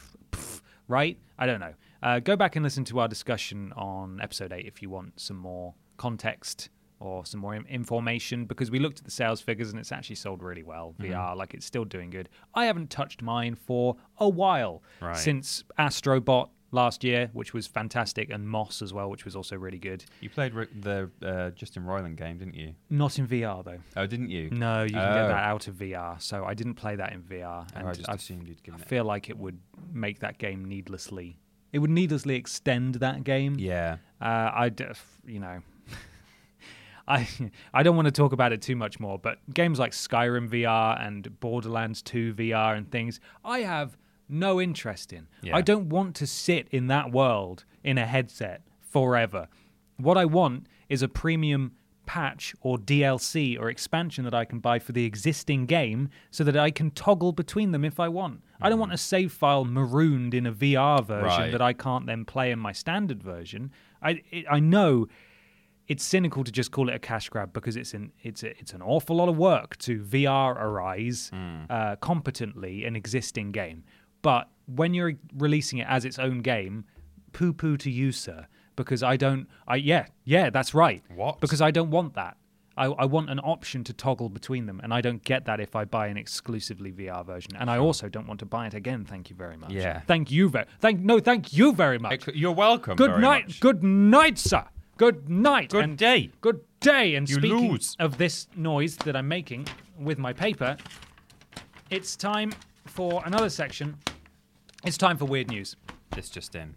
right? I don't know. Uh, go back and listen to our discussion on episode eight if you want some more context or some more im- information, because we looked at the sales figures and it's actually sold really well. Mm-hmm. V R, like it's still doing good. I haven't touched mine for a while, Right. since Astrobot last year, which was fantastic, and Moss as well, which was also really good. You played Rick, the uh, Justin Roiland game, didn't you? Not in V R though. Oh, didn't you? No, you can Oh. get that out of V R. So I didn't play that in V R, Oh, and I just I assumed you'd given I it. feel like it would make that game needlessly. It would needlessly extend that game. Yeah. Uh, I, d- you know, I I don't want to talk about it too much more. But games like Skyrim V R and Borderlands two V R and things, I have no interest in. Yeah. I don't want to sit in that world in a headset forever. What I want is a premium patch or D L C or expansion that I can buy for the existing game so that I can toggle between them if I want. I don't want a save file marooned in a V R version Right. that I can't then play in my standard version. I it, I know it's cynical to just call it a cash grab because it's an it's a, it's an awful lot of work to V R-arize uh, competently an existing game. But when you're releasing it as its own game, poo-poo to you, sir, because I don't. I yeah yeah that's right. What? Because I don't want that. I, I want an option to toggle between them, and I don't get that if I buy an exclusively V R version. And I also don't want to buy it again. Thank you very much. Yeah. Thank you very. Thank no. Thank you very much. It- You're welcome. Good very night. much. Good night, sir. Good night. Good and day. Good day. And You speaking lose. of this noise that I'm making with my paper, it's time for another section. It's time for weird news. This just in.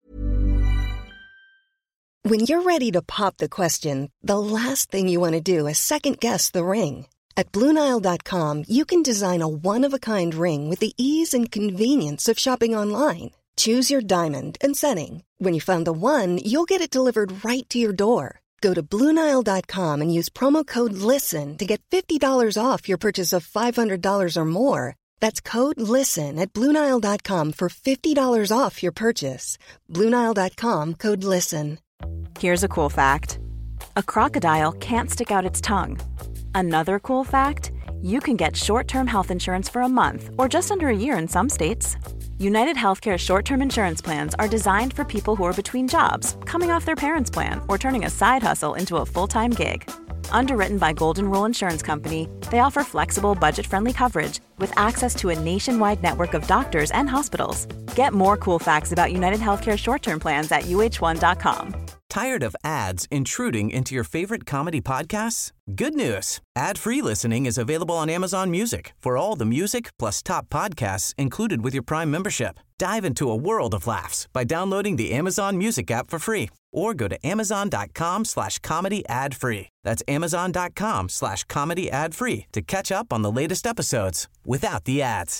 When you're ready to pop the question, the last thing you want to do is second-guess the ring. At Blue Nile dot com, you can design a one-of-a-kind ring with the ease and convenience of shopping online. Choose your diamond and setting. When you find the one, you'll get it delivered right to your door. Go to Blue Nile dot com and use promo code LISTEN to get fifty dollars off your purchase of five hundred dollars or more. That's code LISTEN at Blue Nile dot com for fifty dollars off your purchase. Blue Nile dot com, code LISTEN. Here's a cool fact. A crocodile can't stick out its tongue. Another cool fact, you can get short-term health insurance for a month or just under a year in some states. United Healthcare short-term insurance plans are designed for people who are between jobs, coming off their parents' plan, or turning a side hustle into a full-time gig. Underwritten by Golden Rule Insurance Company, they offer flexible, budget-friendly coverage with access to a nationwide network of doctors and hospitals. Get more cool facts about United Healthcare short-term plans at U H one dot com. Tired of ads intruding into your favorite comedy podcasts? Good news. Ad-free listening is available on Amazon Music for all the music plus top podcasts included with your Prime membership. Dive into a world of laughs by downloading the Amazon Music app for free or go to amazon.com slash comedy ad free. That's amazon.com slash comedy ad free to catch up on the latest episodes without the ads.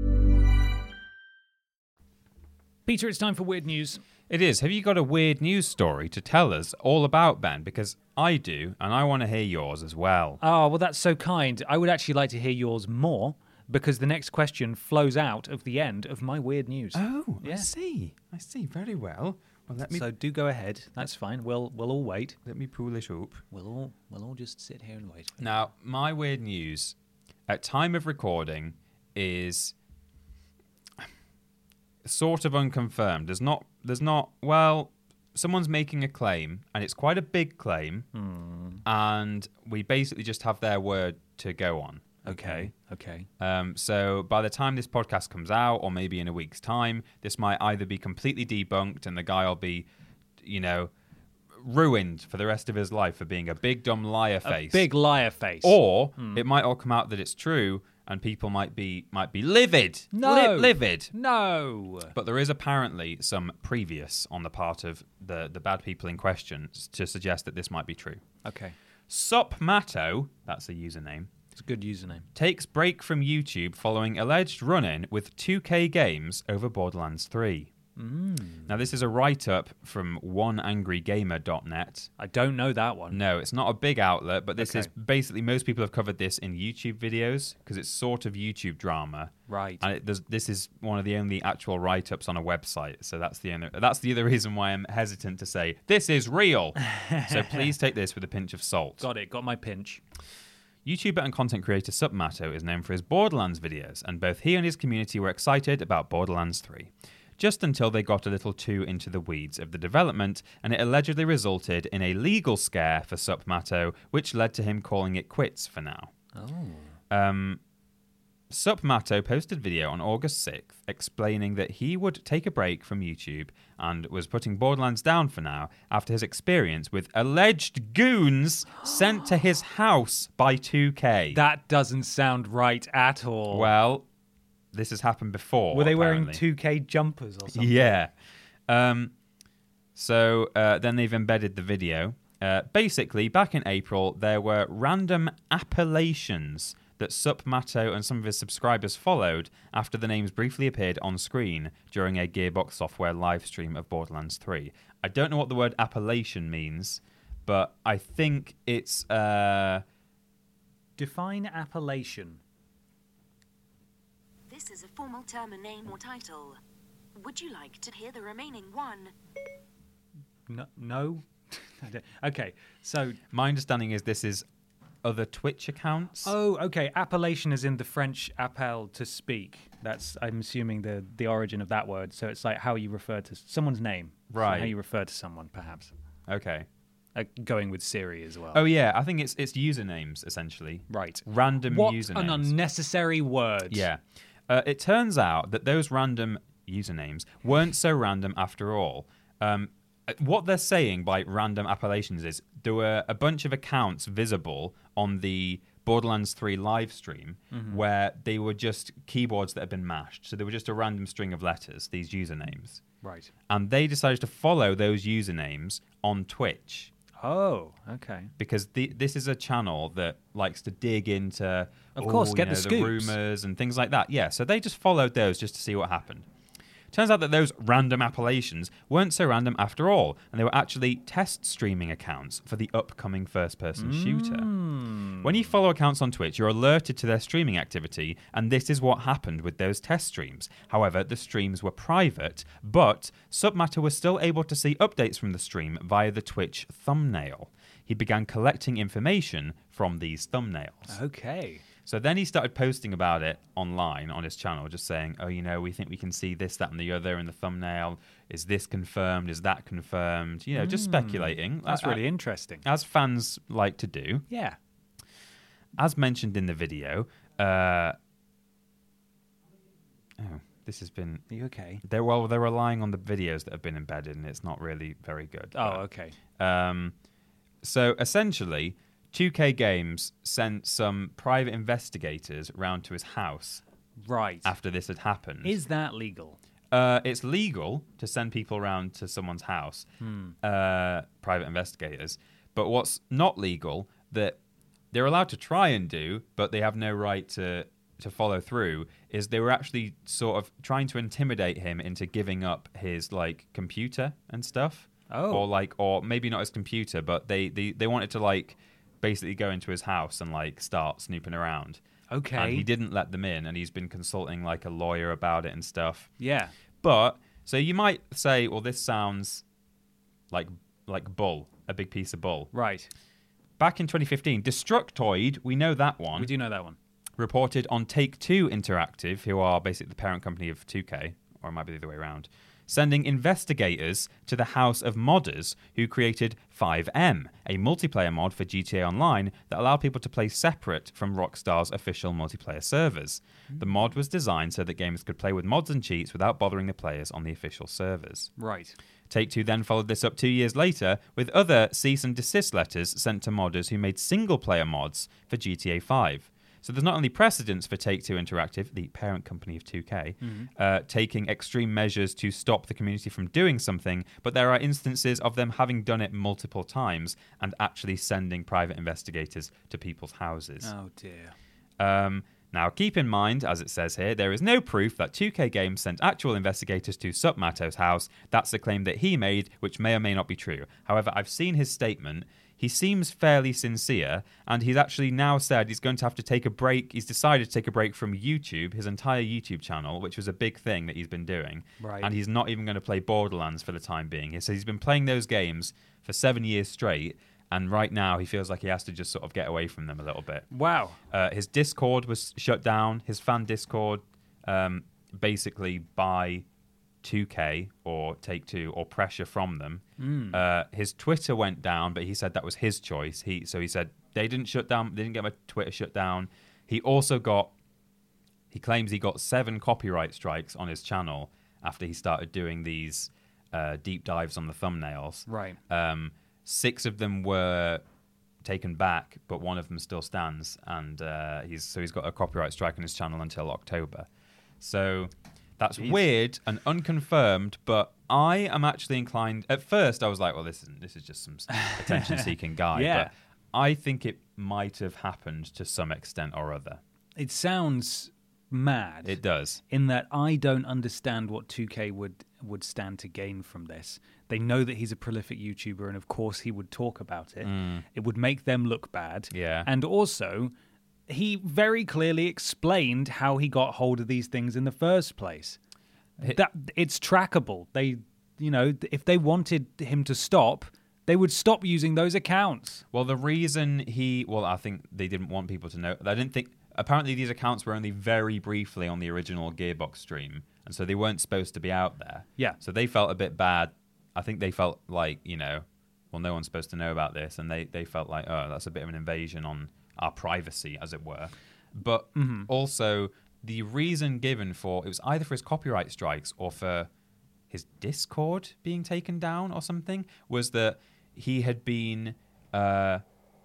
Peter, it's time for Weird News. It is. Have you got a weird news story to tell us all about, Ben? Because I do, and I want to hear yours as well. Oh, well, that's so kind. I would actually like to hear yours more, because the next question flows out of the end of my weird news. Oh, yeah. I see. I see. Very well. Well, let me. So do go ahead. That's fine. We'll we'll all wait. Let me pull it up. We'll all we'll all just sit here and wait. Now, my weird news at time of recording is sort of unconfirmed. There's not. There's not. Well, someone's making a claim, and it's quite a big claim, hmm. and we basically just have their word to go on. Okay. Okay. Um, so by the time this podcast comes out, or maybe in a week's time, this might either be completely debunked and the guy will be, you know, ruined for the rest of his life for being a big dumb liar face. A big liar face. Or Hmm. it might all come out that it's true and people might be might be livid. No. Li- livid. No. But there is apparently some previous on the part of the, the bad people in question to suggest that this might be true. Okay. Supmato, that's a username, It's a good username. takes break from YouTube following alleged run-in with two K Games over Borderlands three. Mm. Now, this is a write-up from one angry gamer dot net. I don't know that one. No, it's not a big outlet, but this Okay. is basically, most people have covered this in YouTube videos because it's sort of YouTube drama. Right. And it does, this is one of the only actual write-ups on a website, so that's the only, that's the other reason why I'm hesitant to say, this is real. So please take this with a pinch of salt. Got it. Got my pinch. YouTuber and content creator Supmato is known for his Borderlands videos, and both he and his community were excited about Borderlands three. Just until they got a little too into the weeds of the development, and it allegedly resulted in a legal scare for Supmato, which led to him calling it quits for now. Oh. Um, Supmato posted video on August sixth explaining that he would take a break from YouTube and was putting Borderlands down for now after his experience with alleged goons sent to his house by two K. That doesn't sound right at all. Well, this has happened before. Were they wearing apparently. two K jumpers or something? Yeah. Um, so uh, then they've embedded the video. Uh, basically, back in April, there were random appellations that Supmato and some of his subscribers followed after the names briefly appeared on screen during a Gearbox Software live stream of Borderlands three. I don't know what the word appellation means, but I think it's... Uh... Define appellation. This is a formal term, a name or title. Would you like to hear the remaining one? No. no? I don't- okay, so... My understanding is this is other Twitch accounts. Oh, okay. Appellation is in the French appel, to speak. That's, I'm assuming, the, the origin of that word. So it's like how you refer to someone's name. So Right. how you refer to someone, perhaps. Okay. Uh, going with Siri as well. Oh, yeah. I think it's it's usernames, essentially. Right. Random What usernames. an unnecessary word. Yeah. Uh, it turns out that those random usernames weren't so random after all. Um, what they're saying by random appellations is there were a bunch of accounts visible on the Borderlands three live stream Mhm. where they were just keyboards that had been mashed. So they were just a random string of letters, these usernames. Right. And they decided to follow those usernames on Twitch. Oh, okay. Because the, this is a channel that likes to dig into, Of course, oh, get you the know, scoops. rumours and things like that. Yeah, so they just followed those just to see what happened. Turns out that those random appellations weren't so random after all, and they were actually test streaming accounts for the upcoming first-person shooter. When you follow accounts on Twitch, you're alerted to their streaming activity, and this is what happened with those test streams. However, the streams were private, but Supmato was still able to see updates from the stream via the Twitch thumbnail. He began collecting information from these thumbnails. Okay. So then he started posting about it online on his channel, just saying, oh, you know, we think we can see this, that, and the other in the thumbnail. Is this confirmed? Is that confirmed? You know, just Mm. speculating. That's Uh, really interesting. As fans like to do. Yeah. As mentioned in the video, uh, oh, This has been... Are you okay? They're, well, they're relying on the videos that have been embedded, and it's not really very good. Oh, but, okay. Um, so, essentially, two K Games sent some private investigators round to his house. Right. After this had happened. Is that legal? Uh, it's legal to send people around to someone's house, Hmm. uh, private investigators. But what's not legal, that they're allowed to try and do, but they have no right to... to follow through, is they were actually sort of trying to intimidate him into giving up his like computer and stuff. Oh. Or like, or maybe not his computer, but they, they, they wanted to like basically go into his house and like start snooping around. Okay. And he didn't let them in, and he's been consulting like a lawyer about it and stuff. Yeah. But so you might say, well, this sounds like like bull, a big piece of bull. Right. Back in twenty fifteen, Destructoid, we know that one. We do know that one. Reported on Take-Two Interactive, who are basically the parent company of two K, or it might be the other way around, sending investigators to the house of modders who created five M, a multiplayer mod for G T A Online that allowed people to play separate from Rockstar's official multiplayer servers. Mm. The mod was designed so that gamers could play with mods and cheats without bothering the players on the official servers. Right. Take-Two then followed this up two years later with other cease and desist letters sent to modders who made single-player mods for G T A five. So there's not only precedence for Take-Two Interactive, the parent company of two K, mm-hmm. uh, taking extreme measures to stop the community from doing something, but there are instances of them having done it multiple times and actually sending private investigators to people's houses. Oh, dear. Um, now, keep in mind, as it says here, there is no proof that two K Games sent actual investigators to Supmato's house. That's a claim that he made, which may or may not be true. However, I've seen his statement. He seems fairly sincere, and he's actually now said he's going to have to take a break. He's decided to take a break from YouTube, his entire YouTube channel, which was a big thing that he's been doing. Right. And he's not even going to play Borderlands for the time being. So he's been playing those games for seven years straight, and right now he feels like he has to just sort of get away from them a little bit. Wow. Uh, his Discord was shut down, his fan Discord, um, basically by two K or Take-Two or pressure from them. Mm. Uh, his Twitter went down, but he said that was his choice. He so he said they didn't shut down. They didn't get my Twitter shut down. He also got. He claims he got seven copyright strikes on his channel after he started doing these uh, deep dives on the thumbnails. Right. Um, six of them were taken back, but one of them still stands, and uh, he's so he's got a copyright strike on his channel until October. So. That's Jeez. Weird and unconfirmed, but I am actually inclined... At first, I was like, well, this, isn't, this is just some attention-seeking guy. Yeah. But I think it might have happened to some extent or other. It sounds mad. It does. In that I don't understand what two K would, would stand to gain from this. They know that he's a prolific YouTuber, and of course he would talk about it. Mm. It would make them look bad. Yeah. And also... he very clearly explained how he got hold of these things in the first place. It, that it's trackable. They, you know, if they wanted him to stop, they would stop using those accounts. Well, the reason he, well, I think they didn't want people to know. I didn't think. Apparently, these accounts were only very briefly on the original Gearbox stream, and so they weren't supposed to be out there. Yeah. So they felt a bit bad. I think they felt like, you know, well, no one's supposed to know about this, and they they felt like, oh, that's a bit of an invasion on our privacy, as it were. But mm-hmm. also, the reason given for, it was either for his copyright strikes or for his Discord being taken down or something, was that he had been, uh,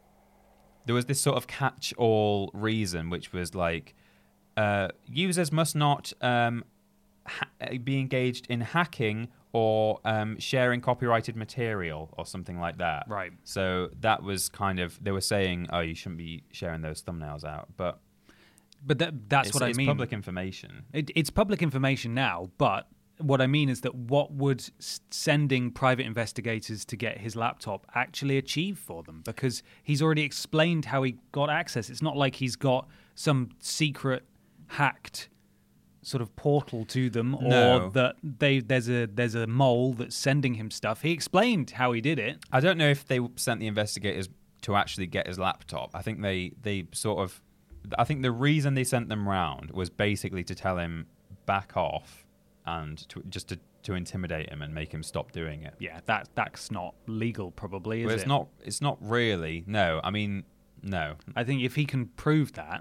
there was this sort of catch-all reason, which was like, uh, users must not um, ha- be engaged in hacking or um, sharing copyrighted material or something like that. Right. So that was kind of, they were saying, oh, you shouldn't be sharing those thumbnails out. But but that, that's it's, what I it's mean. It's public information. It, it's public information now, but what I mean is that what would s- sending private investigators to get his laptop actually achieve for them? Because he's already explained how he got access. It's not like he's got some secret hacked sort of portal to them, or no. that they there's a there's a mole that's sending him stuff. He explained how he did it. I don't know if they sent the investigators to actually get his laptop. I think they they sort of I think the reason they sent them round was basically to tell him back off and to, just to to intimidate him and make him stop doing it. Yeah, that that's not legal, probably, is well, it's it? not. It's not really. No, I mean, no. I think if he can prove that,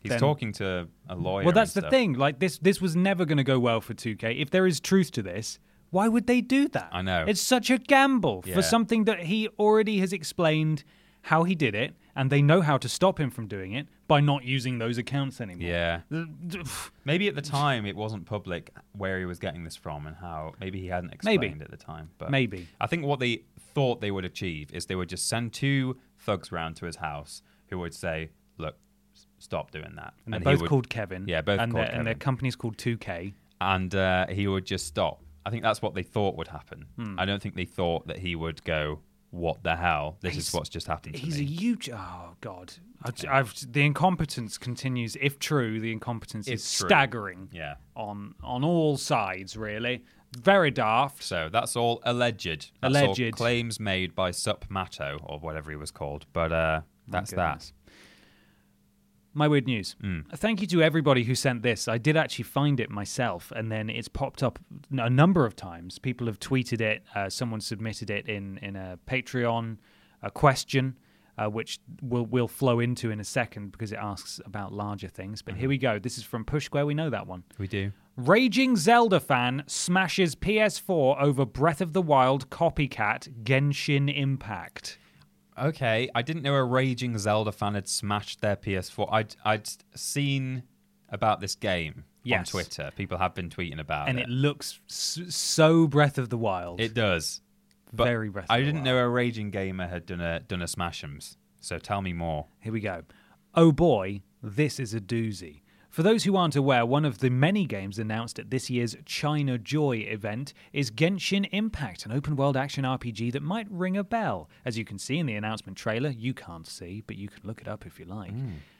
He's then, talking to a lawyer. Well, that's and the stuff. thing. Like this, this was never going to go well for two K. If there is truth to this, why would they do that? I know. It's such a gamble Yeah. for something that he already has explained how he did it, and they know how to stop him from doing it by not using those accounts anymore. Yeah. Maybe at the time it wasn't public where he was getting this from and how maybe he hadn't explained Maybe. at the time. But Maybe. I think what they thought they would achieve is they would just send two thugs round to his house who would say, look, s- stop doing that. And they're he both would- called Kevin. Yeah, both and called their, And their Kevin. company's called two K. And uh, he would just stop. I think that's what they thought would happen. Hmm. I don't think they thought that he would go, what the hell? This He's- is what's just happened to He's me. a huge. Oh God! I, I've, the incompetence continues. If true, the incompetence It's is true. staggering. Yeah. On on all sides, really. Very daft. So that's all alleged. That's Alleged. all claims made by Sup Matto or whatever he was called. But uh, that's that. goodness. My weird news. Mm. Thank you to everybody who sent this. I did actually find it myself, and then it's popped up a number of times. People have tweeted it. Uh, someone submitted it in, in a Patreon a question, uh, which we'll, we'll flow into in a second because it asks about larger things. But Mm-hmm. here we go. This is from Push Square. We know that one. We do. Raging Zelda fan smashes P S four over Breath of the Wild copycat Genshin Impact. Okay, I didn't know a raging Zelda fan had smashed their P S four. I'd I'd seen about this game Yes. on Twitter. People have been tweeting about And it. it looks s- so Breath of the Wild. It does. But Very Breath of I the didn't Wild. know a raging gamer had done a done a smash'ems. So tell me more. Here we go. Oh boy, this is a doozy. For those who aren't aware, one of the many games announced at this year's China Joy event is Genshin Impact, an open-world action R P G that might ring a bell. As you can see in the announcement trailer, you can't see, but you can look it up if you like.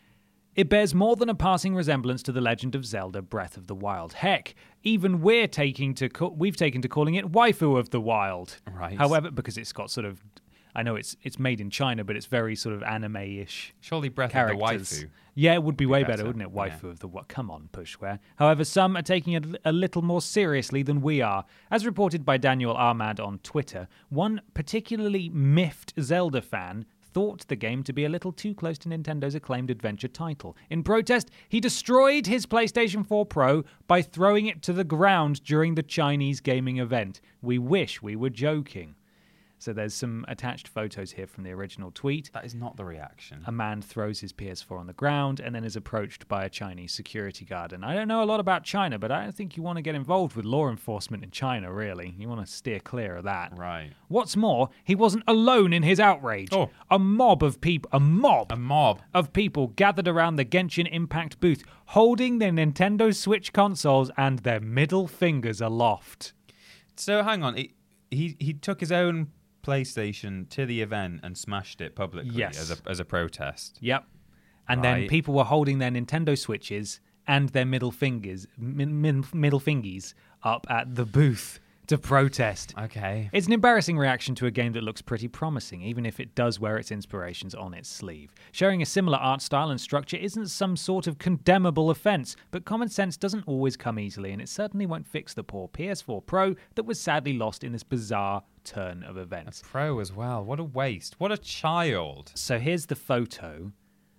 It bears more than a passing resemblance to The Legend of Zelda Breath of the Wild. Heck, even we're taking to ca- we've taken to calling it Waifu of the Wild. Right. However, because it's got sort of, I know it's it's made in China, but it's very sort of anime-ish. Surely Breath characters. of the Waifu. Yeah, it would be way better, better, wouldn't it? Waifu yeah. of the what? Come on, Push Square. However, some are taking it a little more seriously than we are. As reported by Daniel Ahmad on Twitter, one particularly miffed Zelda fan thought the game to be a little too close to Nintendo's acclaimed adventure title. In protest, he destroyed his PlayStation four Pro by throwing it to the ground during the Chinese gaming event. We wish we were joking. So there's some attached photos here from the original tweet. That is not the reaction. A man throws his P S four on the ground and then is approached by a Chinese security guard. And I don't know a lot about China, but I don't think you want to get involved with law enforcement in China, really. You want to steer clear of that. Right. What's more, he wasn't alone in his outrage. Oh. A mob of people, a mob A mob. of people gathered around the Genshin Impact booth, holding their Nintendo Switch consoles and their middle fingers aloft. So hang on. He he, he took his own PlayStation to the event and smashed it publicly Yes. as a as a protest. Yep. And then Right. people were holding their Nintendo Switches and their middle fingers, min, min, middle fingies up at the booth to protest. Okay. It's an embarrassing reaction to a game that looks pretty promising, even if it does wear its inspirations on its sleeve. Sharing a similar art style and structure isn't some sort of condemnable offense, but common sense doesn't always come easily, and it certainly won't fix the poor P S four Pro that was sadly lost in this bizarre turn of events. Pro as well. What a waste. What a child. So here's the photo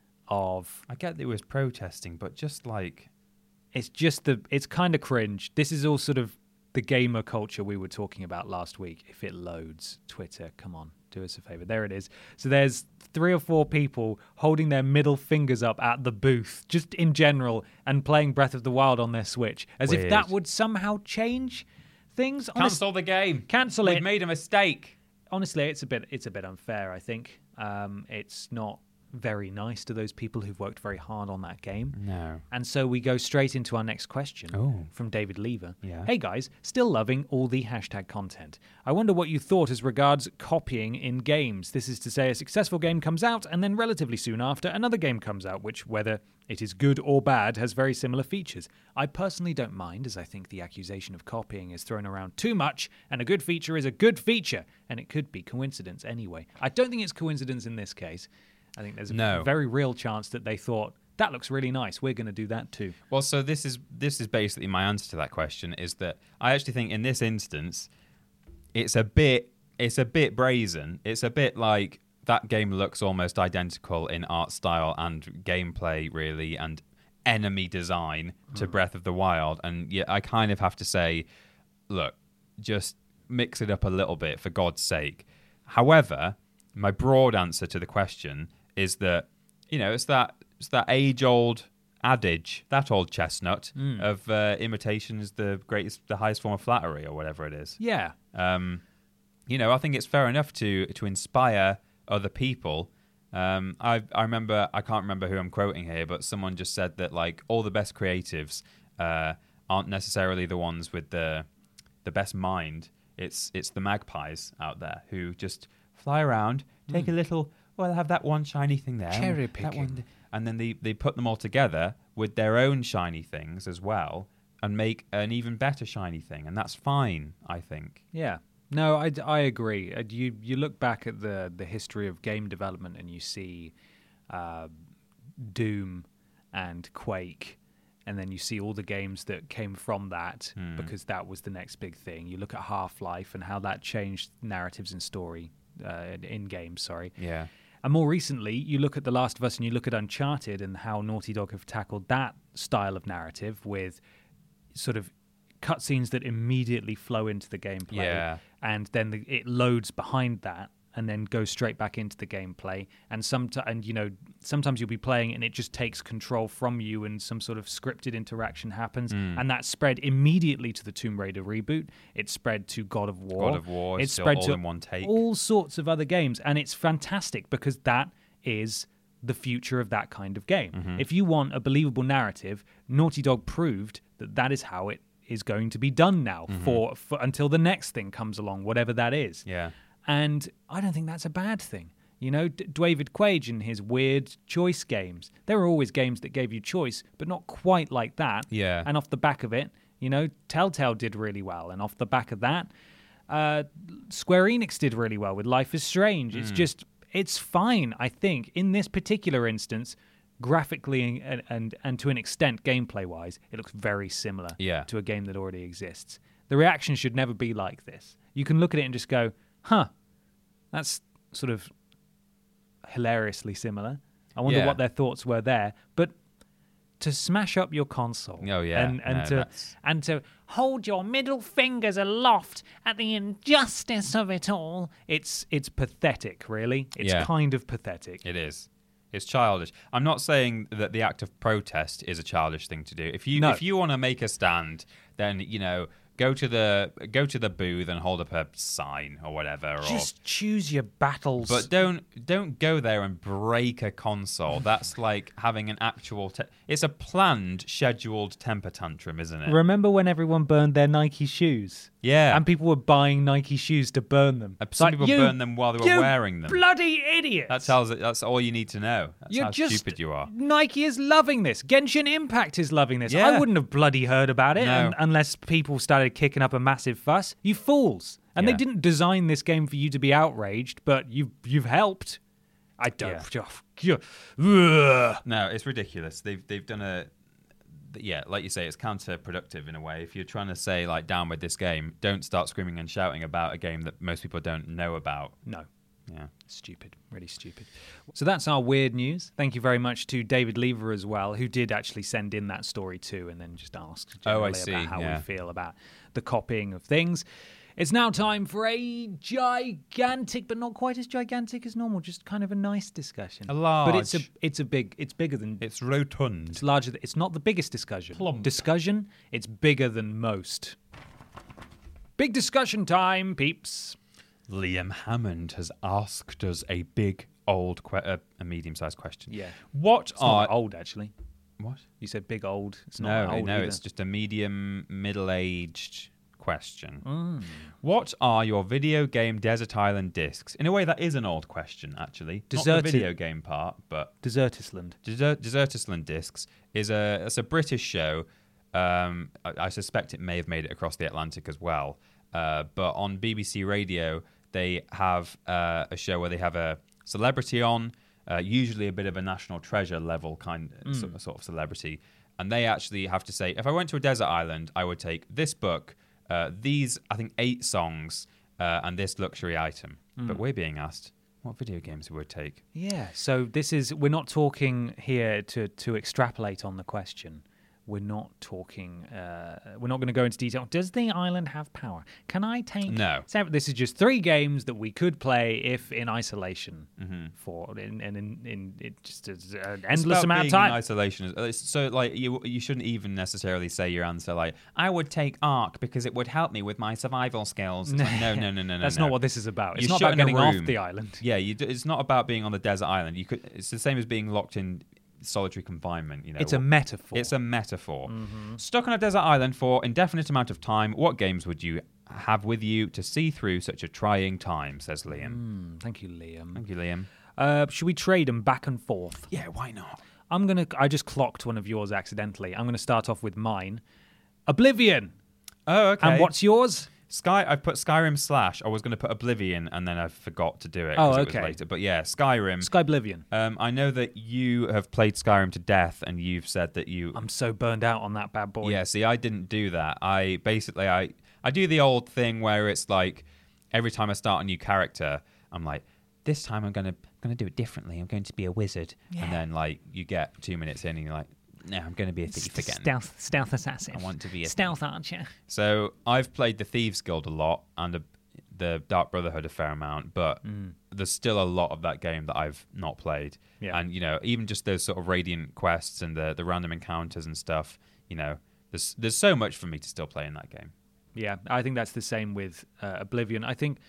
of... I get that he was protesting, but just like It's just the... It's kind of cringe. This is all sort of the gamer culture we were talking about last week. If it loads, Twitter, come on, do us a favor. There it is. So there's three or four people holding their middle fingers up at the booth, just in general, and playing Breath of the Wild on their Switch, as if Weird. that would somehow change things. Honest- cancel the game. Cancel We've it. made a mistake. Honestly, it's a bit it's a bit unfair, I think. Um, it's not very nice to those people who've worked very hard on that game. No. And so we go straight into our next question Oh. from David Lever. Yeah. Hey guys, still loving all the hashtag content. I wonder what you thought as regards copying in games. This is to say a successful game comes out and then relatively soon after another game comes out, which, whether it is good or bad, has very similar features. I personally don't mind, as I think the accusation of copying is thrown around too much, and a good feature is a good feature, and it could be coincidence anyway. I don't think it's coincidence in this case. I think there's a No. very real chance that they thought, that looks really nice, we're going to do that too. Well, so this is this is basically my answer to that question, is that I actually think in this instance it's a bit it's a bit brazen. It's a bit like that game looks almost identical in art style and gameplay, really, and enemy design to mm. Breath of the Wild. And yeah, I kind of have to say, look, just mix it up a little bit for God's sake. However, my broad answer to the question is that, you know, it's that it's that age-old adage, that old chestnut mm. of uh, imitation is the greatest, the highest form of flattery, or whatever it is. Yeah. Um, you know, I think it's fair enough to to inspire other people. Um, I I remember, I can't remember who I'm quoting here, but someone just said that like all the best creatives uh, aren't necessarily the ones with the the best mind. It's it's the magpies out there who just fly around, take mm. a little. Well, I have that one shiny thing there, cherry picking, one, and then they they put them all together with their own shiny things as well, and make an even better shiny thing, and that's fine, I think. Yeah. No, I, I agree. You you look back at the, the history of game development and you see uh, Doom and Quake, and then you see all the games that came from that mm. because that was the next big thing. You look at Half-Life and how that changed narratives and story uh, in games, sorry. Yeah. And more recently, you look at The Last of Us and you look at Uncharted and how Naughty Dog have tackled that style of narrative with sort of cutscenes that immediately flow into the gameplay, yeah. and then the, it loads behind that, and then goes straight back into the gameplay. And some, and you know, sometimes you'll be playing and it just takes control from you, and some sort of scripted interaction happens, mm. and that spread immediately to the Tomb Raider reboot. It spread to God of War. God of War. It spread all to in one take. all sorts of other games, and it's fantastic because that is the future of that kind of game. Mm-hmm. If you want a believable narrative, Naughty Dog proved that that is how it is going to be done now mm-hmm. for, for until the next thing comes along, whatever that is. Yeah. And I don't think that's a bad thing. You know, D- David Quage and his weird choice games. There were always games that gave you choice, but not quite like that. Yeah. And off the back of it, you know, Telltale did really well. And off the back of that, uh, Square Enix did really well with Life is Strange. Mm. It's just, it's fine, I think. In this particular instance, graphically and, and and to an extent gameplay-wise, it looks very similar yeah. to a game that already exists. The reaction should never be like this. You can look at it and just go, huh, that's sort of hilariously similar. I wonder yeah. what their thoughts were there. But to smash up your console oh, yeah. and, and no, to that's... and to hold your middle fingers aloft at the injustice of it all, it's it's pathetic, really. It's yeah. kind of pathetic. It is. It's childish. I'm not saying that the act of protest is a childish thing to do. If you no. if you want to make a stand, then you know go to the go to the booth and hold up a sign or whatever. Just or, choose your battles. But don't don't go there and break a console. That's like having an actual. Te- it's a planned, scheduled temper tantrum, isn't it? Remember when everyone burned their Nike shoes? Yeah. And people were buying Nike shoes to burn them. Uh, Some like, people you, burned them while they were you wearing them. Bloody idiots! That tells it. That's all you need to know. That's You're how just, stupid you are. Nike is loving this. Genshin Impact is loving this. Yeah. I wouldn't have bloody heard about it No. un- unless people started kicking up a massive fuss. You fools! And Yeah. they didn't design this game for you to be outraged, but you've you've helped. I don't. Yeah. Ugh. No, it's ridiculous. They've they've done a. Yeah, like you say, it's counterproductive in a way. If you're trying to say, like, down with this game, don't start screaming and shouting about a game that most people don't know about. No. Yeah. Stupid. Really stupid. So that's our weird news. Thank you very much to David Lever as well, who did actually send in that story too and then just asked oh, I generally see. about how yeah. we feel about the copying of things. It's now time for a gigantic, but not quite as gigantic as normal, just kind of a nice discussion. A large. But it's a it's a big, it's bigger than... It's rotund. It's larger. Than, it's not the biggest discussion. Plump. Discussion, it's bigger than most. Big discussion time, peeps. Liam Hammond has asked us a big, old, que- uh, a medium-sized question. Yeah. What It's are... not old, actually. What? You said big, old. It's No, not old no, either. it's just a medium, middle-aged question. Mm. What are your video game Desert Island discs? In a way, that is an old question, actually. Not Deserted- the video game part, but Desertisland. Desert, Desertisland discs is a it's a British show. Um, I, I suspect it may have made it across the Atlantic as well. Uh, but on B B C Radio, they have uh, a show where they have a celebrity on, uh, usually a bit of a national treasure level kind Mm. sort, sort of celebrity, and they actually have to say, if I went to a desert island, I would take this book. Uh, these, I think, eight songs uh, and this luxury item. Mm. But we're being asked, What video games would take? Yeah, so this is, we're not talking here to, to extrapolate on the question. We're not talking, uh, we're not going to go into detail. Does the island have power? Can I take... No. So this is just three games that we could play if in isolation mm-hmm. for, and in, in, in, it just is an it's endless about amount being of time. In isolation. It's, so, like, you you shouldn't even necessarily say your answer, like, I would take Ark because it would help me with my survival skills. It's like, no, no, no, no, no. That's no. not what this is about. It's You're not shut about in a getting off room. the island. Yeah, you do, it's not about being on the desert island. You could. It's the same as being locked in solitary confinement. You know, It's a metaphor. It's a metaphor. Mm-hmm. Stuck on a desert island for indefinite amount of time. What games would you have with you to see through such a trying time? Says Liam. Mm, thank you, Liam. Thank you, Liam. Uh, should we trade them back and forth? Yeah, why not? I'm gonna. I just clocked one of yours accidentally. I'm gonna start off with mine. Oblivion. Oh, okay. And what's yours? Sky, I put Skyrim slash. I was going to put Oblivion, and then I forgot to do it. Oh, 'cause it okay. was later. But yeah, Skyrim. Skyblivion. Um, I know that you have played Skyrim to death, and you've said that you. I'm so burned out on that bad boy. Yeah, see, I didn't do that. I basically, I, I do the old thing where it's like every time I start a new character, I'm like, this time I'm gonna, gonna do it differently. I'm going to be a wizard, Yeah. and then like you get two minutes in, and you're like, no, I'm going to be a thief again. Stealth, stealth assassin. I want to be a stealth archer. So I've played the Thieves Guild a lot and the, the Dark Brotherhood a fair amount, but Mm. there's still a lot of that game that I've not played. Yeah. And, you know, even just those sort of Radiant quests and the, the random encounters and stuff, you know, there's there's so much for me to still play in that game. Yeah, I think that's the same with uh, Oblivion. I think,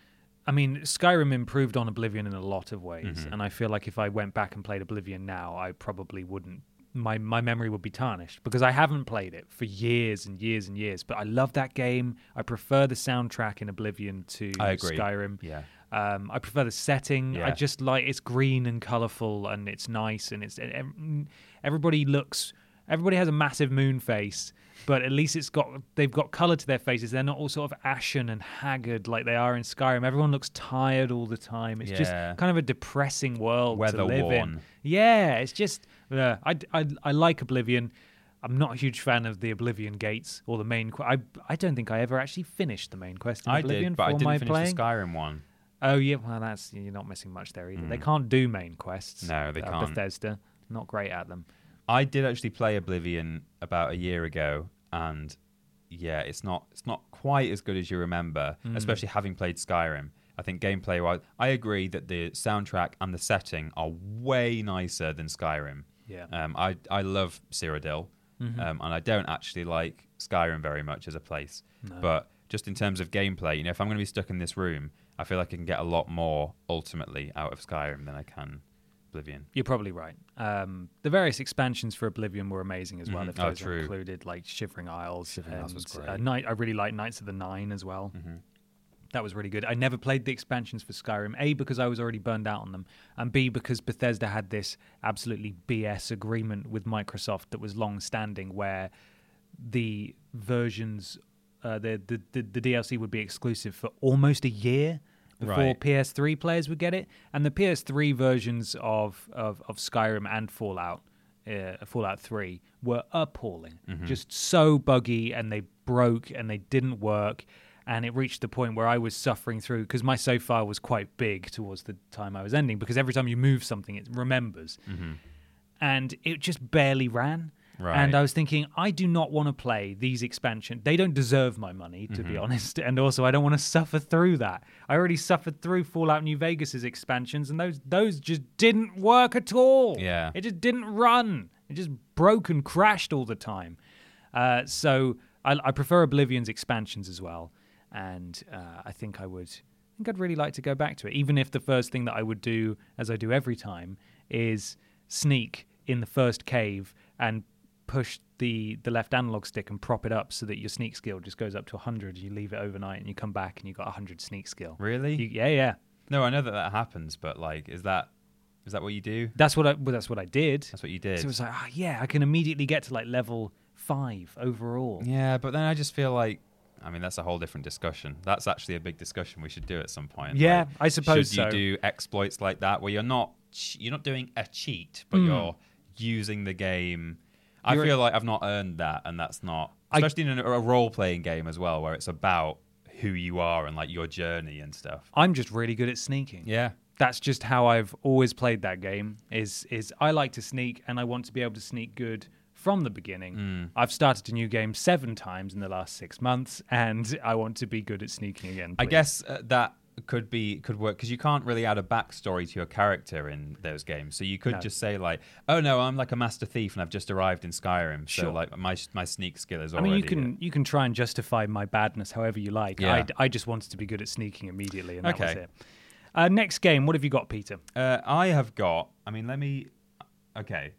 I mean, Skyrim improved on Oblivion in a lot of ways, Mhm. and I feel like if I went back and played Oblivion now, I probably wouldn't. My my memory would be tarnished because I haven't played it for years and years and years. But I love that game. I prefer the soundtrack in Oblivion to I agree. Skyrim. Yeah. Um, I prefer the setting. Yeah. I just like it's green and colorful and it's nice and it's and everybody looks. Everybody has a massive moon face, but at least it's got they've got color to their faces. They're not all sort of ashen and haggard like they are in Skyrim. Everyone looks tired all the time. It's Yeah. just kind of a depressing world to live Weather-worn. in. Yeah, it's just uh, I, I I like Oblivion. I'm not a huge fan of the Oblivion gates or the main. Qu- I I don't think I ever actually finished the main quest in I Oblivion did, but for I didn't my finish playing. the Skyrim one. Oh yeah, well that's you're not missing much there either. They Mm. can't do main quests. No, they uh, can't. Bethesda, not great at them. I did actually play Oblivion about a year ago, and yeah, it's not it's not quite as good as you remember, Mm. especially having played Skyrim. I think gameplay-wise, I agree that the soundtrack and the setting are way nicer than Skyrim. Yeah. Um, I I love Cyrodiil, Mhm. um, and I don't actually like Skyrim very much as a place. No. But just in terms of gameplay, you know, if I'm going to be stuck in this room, I feel like I can get a lot more ultimately out of Skyrim than I can Oblivion. You're probably right. Um, the various expansions for Oblivion were amazing as well. Mhm. If Oh, those are true. included, like Shivering Isles. Shivering Isles was and, great. Uh, Night, I really like Knights of the Nine as well. Mhm. That was really good. I never played the expansions for Skyrim, A, because I was already burned out on them, and B, because Bethesda had this absolutely B S agreement with Microsoft that was long-standing where the versions, uh, the, the, the, the D L C would be exclusive for almost a year before Right. P S three players would get it. And the P S three versions of, of, of Skyrim and Fallout, uh, Fallout three, were appalling. Mhm. Just so buggy, and they broke, and they didn't work. And it reached the point where I was suffering through, because my save file was quite big towards the time I was ending, because every time you move something, it remembers. Mhm. And it just barely ran. Right. And I was thinking, I do not want to play these expansions. They don't deserve my money, to be Mhm. honest. And also, I don't want to suffer through that. I already suffered through Fallout New Vegas's expansions, and those those just didn't work at all. Yeah. It just didn't run. It just broke and crashed all the time. Uh, so I, I prefer Oblivion's expansions as well. And uh, I think I would, I think I'd really like to go back to it, even if the first thing that I would do, as I do every time, is sneak in the first cave and push the, the left analog stick and prop it up so that your sneak skill just goes up to one hundred. You leave it overnight and you come back and you've got one hundred sneak skill. Really? You, yeah, yeah. No, I know that that happens, but like, is that is that what you do? That's what I. Well, that's what I did. That's what you did. So it was like, oh, yeah, I can immediately get to like level five overall. Yeah, but then I just feel like, I mean, that's a whole different discussion. That's actually a big discussion we should do at some point. Yeah, Like, I suppose should you so. do exploits like that where you're not ch- you're not doing a cheat, but Mm. you're using the game. I You're- feel like I've not earned that, and that's not, I- especially in a, a role-playing game as well, where it's about who you are and like your journey and stuff. I'm just really good at sneaking. Yeah, That's just how I've always played that game. Is is I like to sneak, and I want to be able to sneak good from the beginning. Mm. I've started a new game seven times in the last six months, and I want to be good at sneaking again. I please. guess uh, that could be could work because you can't really add a backstory to your character in those games. So you could No. just say like, "Oh no, I'm like a master thief and I've just arrived in Skyrim." Sure. So like my my sneak skill is I already. mean, you can you can try and justify my badness however you like. Yeah. I, I just wanted to be good at sneaking immediately, and that was Okay. it. Uh, next game, what have you got, Peter? Uh, I have got. I mean, let me. Okay.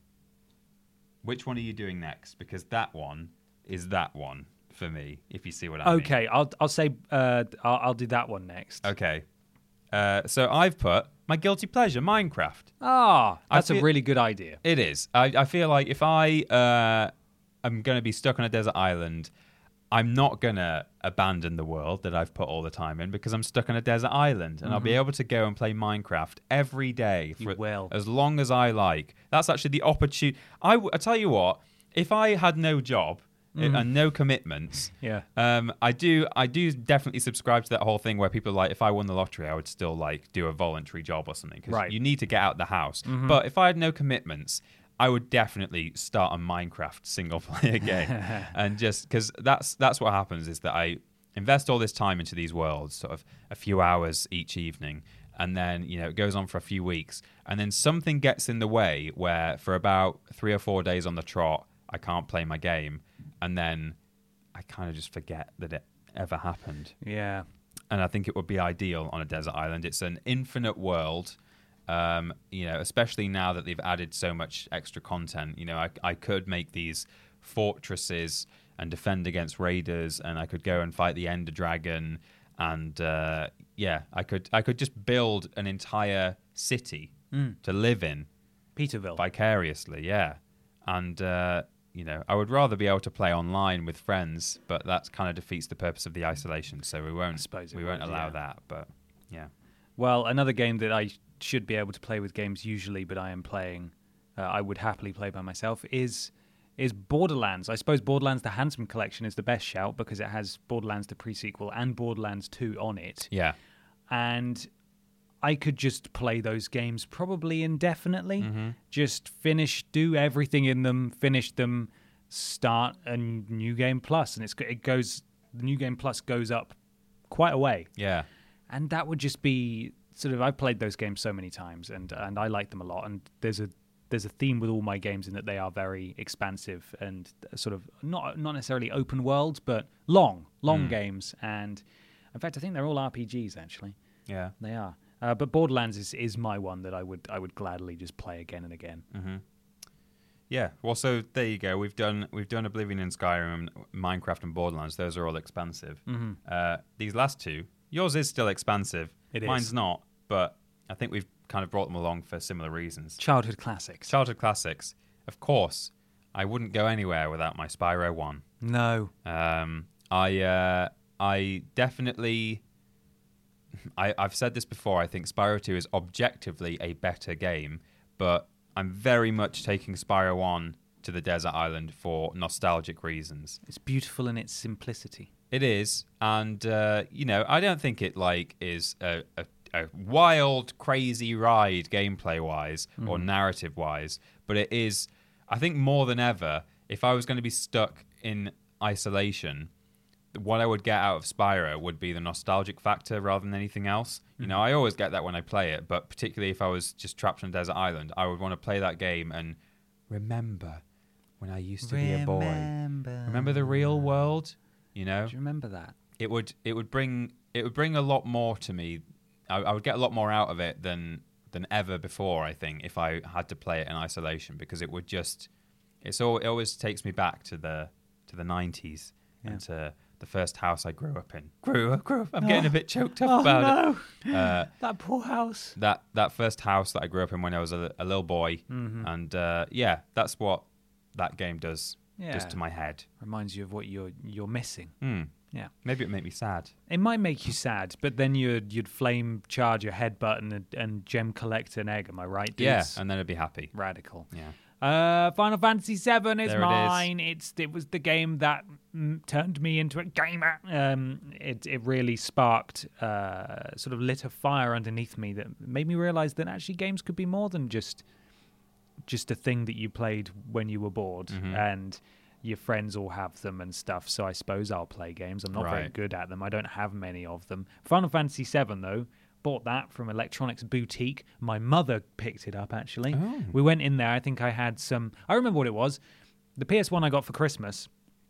Which one are you doing next? Because that one is that one for me. If you see what I mean. Okay, I'll I'll say uh, I'll, I'll do that one next. Okay. Uh, so I've put my guilty pleasure, Minecraft. Ah, I that's a feel- really good idea. It is. I, I feel like if I uh, am going to be stuck on a desert island, I'm not going to abandon the world that I've put all the time in because I'm stuck on a desert island and I'll be able to go and play Minecraft every day You for will. as long as I like. That's actually the opportunity. I, w- I tell you what, if I had no job and no commitments, Yeah. um, I do I do definitely subscribe to that whole thing where people are like, if I won the lottery, I would still like do a voluntary job or something because Right. you need to get out the house. But if I had no commitments, I would definitely start a Minecraft single player game, and just because that's that's what happens is that I invest all this time into these worlds, sort of a few hours each evening, and then you know it goes on for a few weeks, and then something gets in the way where for about three or four days on the trot, I can't play my game, and then I kind of just forget that it ever happened. Yeah. And I think it would be ideal on a desert island. It's an infinite world. Um, you know, especially now that they've added so much extra content. You know, I, I could make these fortresses and defend against raiders, and I could go and fight the Ender Dragon, and uh, yeah, I could I could just build an entire city to live in Peterville. vicariously. Yeah, and uh, you know, I would rather be able to play online with friends, but that kind of defeats the purpose of the isolation. So we won't suppose it we won't would, allow yeah. that. But yeah. Well, another game that I should be able to play with games usually, but I am playing, uh, I would happily play by myself, is is Borderlands. I suppose Borderlands The Handsome Collection is the best shout because it has Borderlands the pre-sequel and Borderlands two on it. Yeah. And I could just play those games probably indefinitely. Mm-hmm. Just finish, do everything in them, finish them, start a new game plus, and it's it goes. The new game plus goes up quite a way. Yeah. And that would just be sort of, I've played those games so many times and, and I like them a lot. And there's a there's a theme with all my games in that they are very expansive and sort of not not necessarily open world, but long, long Mm. games. And in fact, I think they're all R P Gs actually. Yeah. They are. Uh, but Borderlands is, is my one that I would I would gladly just play again and again. Mm-hmm. Yeah. Well, so there you go. We've done we've done Oblivion and Skyrim, Minecraft and Borderlands. Those are all expansive. Mm-hmm. Uh, these last two, yours is still expansive. It is. Mine's not, but I think we've kind of brought them along for similar reasons. Childhood classics. Childhood classics. Of course, I wouldn't go anywhere without my Spyro one. No. Um, I uh, I definitely. I, I've said this before. I think Spyro two is objectively a better game, but I'm very much taking Spyro one to the desert island for nostalgic reasons. It's beautiful in its simplicity. It is, and uh, you know, I don't think it like is a, a, a wild, crazy ride gameplay-wise or narrative-wise, but it is. I think more than ever, if I was going to be stuck in isolation, what I would get out of Spyro would be the nostalgic factor rather than anything else. You know, I always get that when I play it, but particularly if I was just trapped on a desert island, I would want to play that game and remember when I used to be a boy. Remember the real world? You know, Do you remember that? it would it would bring it would bring a lot more to me. I, I would get a lot more out of it than than ever before. I think if I had to play it in isolation, because it would just it's all it always takes me back to the to the nineties and to the first house I grew up in. Grew up, grew up. I'm getting a bit choked up Oh, about no. it. Uh, That poor house. that that first house that I grew up in when I was a, a little boy, Mm-hmm. and uh, yeah, that's what that game does. Yeah. Just to my head. Reminds you of what you're you're missing. Hmm. Yeah. Maybe it made me sad. It might make you sad, but then you'd you'd flame charge your head button and, and gem collect an egg. Am I right, dudes? Yeah, and then I'd be happy. Radical. Yeah. Uh, Final Fantasy seven is There it is. mine. It's it was the game that mm, turned me into a gamer. Um, it it really sparked, uh, sort of lit a fire underneath me that made me realize that actually games could be more than just just a thing that you played when you were bored, Mhm. and your friends all have them and stuff. So I suppose I'll play games. I'm not very Right. good at them. I don't have many of them. Final Fantasy seven though. Bought that from Electronics Boutique. My mother picked it up, actually. Oh. We went in there. I think I had some... I remember what it was. The P S one I got for Christmas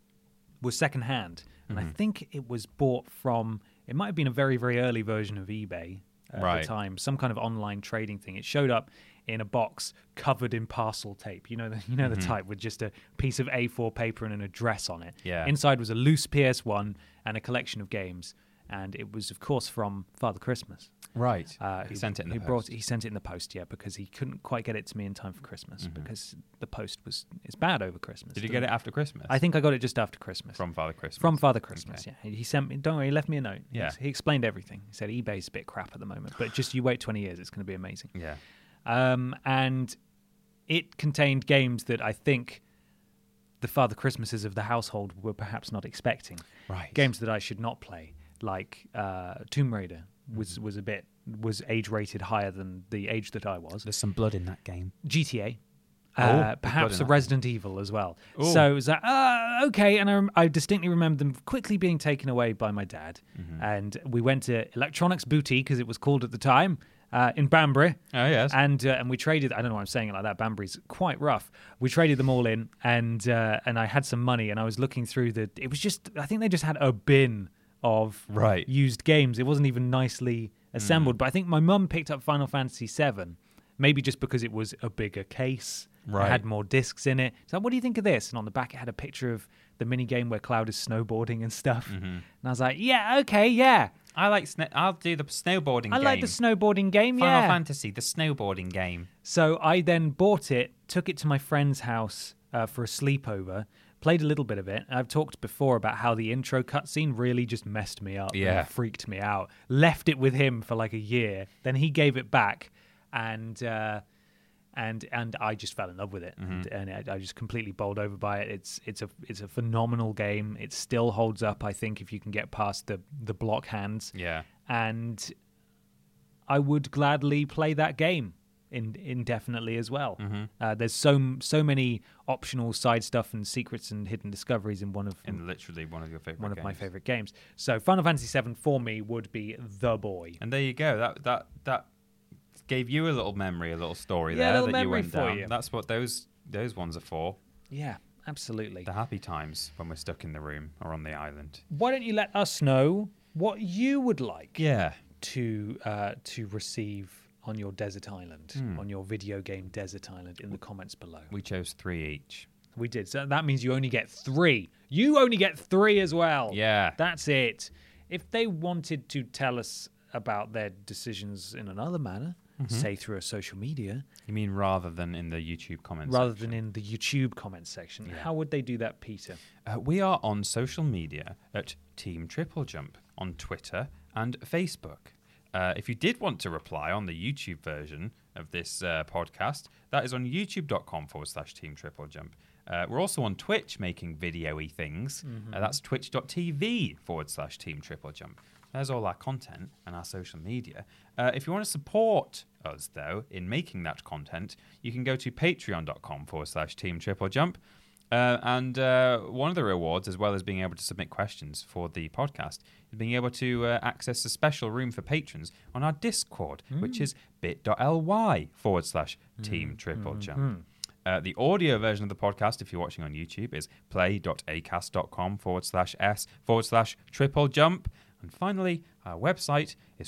was secondhand. And I think it was bought from... It might have been a very, very early version of eBay at Right. the time. Some kind of online trading thing. It showed up in a box covered in parcel tape. You know the, you know the type with just a piece of A four paper and an address on it. Yeah. Inside was a loose P S one and a collection of games. And it was, of course, from Father Christmas. Right. Uh, he sent it in the he post. Brought, he sent it in the post, yeah, because he couldn't quite get it to me in time for Christmas Mm-hmm. because the post was it's bad over Christmas. Did you doesn't get it after Christmas? I think I got it just after Christmas. From Father Christmas. From Father Christmas, Okay. yeah. He sent me. Don't worry, he left me a note. Yeah. He explained everything. He said eBay's a bit crap at the moment, but just you wait twenty years, it's going to be amazing. Yeah. Um, and it contained games that I think the Father Christmases of the household were perhaps not expecting. Right. Games that I should not play, like uh, Tomb Raider was was a bit was age rated higher than the age that I was. There's some blood in that game. G T A. Oh, Uh, there's blood perhaps in a that. Resident Evil as well. Ooh. So it was like, uh, okay. And I, rem- I distinctly remember them quickly being taken away by my dad. Mm-hmm. And we went to Electronics Boutique, as it was called at the time, uh, in Banbury. Oh, yes. And uh, and we traded, I don't know why I'm saying it like that, Banbury's quite rough. We traded them all in, and uh, and I had some money, and I was looking through the, it was just, I think they just had a bin of Right. used games. It wasn't even nicely Hmm. assembled. But I think my mum picked up Final Fantasy seven, maybe just because it was a bigger case. Right. It had more discs in it. So what do you think of this? And on the back it had a picture of the mini game where Cloud is snowboarding and stuff. Mm-hmm. And I was like, yeah, okay, yeah. I like. Sna- I'll do the snowboarding I game. like the snowboarding game, Final yeah. Fantasy, the snowboarding game. So I then bought it, took it to my friend's house uh, for a sleepover, played a little bit of it. I've talked before about how the intro cutscene really just messed me up Yeah. and freaked me out. Left it with him for like a year. Then he gave it back, and uh, and and I just fell in love with it, and, and I, I just completely bowled over by it. It's it's a it's a phenomenal game. It still holds up, I think, if you can get past the the block hands. Yeah. And I would gladly play that game in, indefinitely as well. Mm-hmm. Uh, there's so so many optional side stuff and secrets and hidden discoveries in one of In literally one of your favorite one games. of my favorite games. So Final Fantasy seven for me would be the boy. And there you go. That that that gave you a little memory, a little story Yeah, a there little that you memory went for down. you. That's what those those ones are for. Yeah, absolutely. The happy times when we're stuck in the room or on the island. Why don't you let us know what you would like Yeah. to uh, to receive on your desert island, Hmm. on your video game desert island, in the comments below. We chose three each. We did. So that means you only get three. You only get three as well. Yeah. That's it. If they wanted to tell us about their decisions in another manner, Mm-hmm. say through a social media, You mean rather than in the YouTube comments? rather than in the YouTube comments section, how would they do that, Peter? Uh, we are on social media at Team Triple Jump on Twitter and Facebook. Uh, if you did want to reply on the YouTube version of this uh, podcast, that is on youtube.com forward slash Team Triple Jump. Uh, we're also on Twitch making video-y things. Uh, that's twitch.tv forward slash Team Triple Jump. There's all our content and our social media. Uh, if you want to support us, though, in making that content, you can go to patreon.com forward slash Team Triple Jump. Uh, and uh, one of the rewards, as well as being able to submit questions for the podcast, is being able to uh, access a special room for patrons on our Discord, which is bit.ly forward slash Team Triple Jump. Uh, the audio version of the podcast, if you're watching on YouTube, is play.acast.com forward slash S forward slash triple jump. And finally, our website is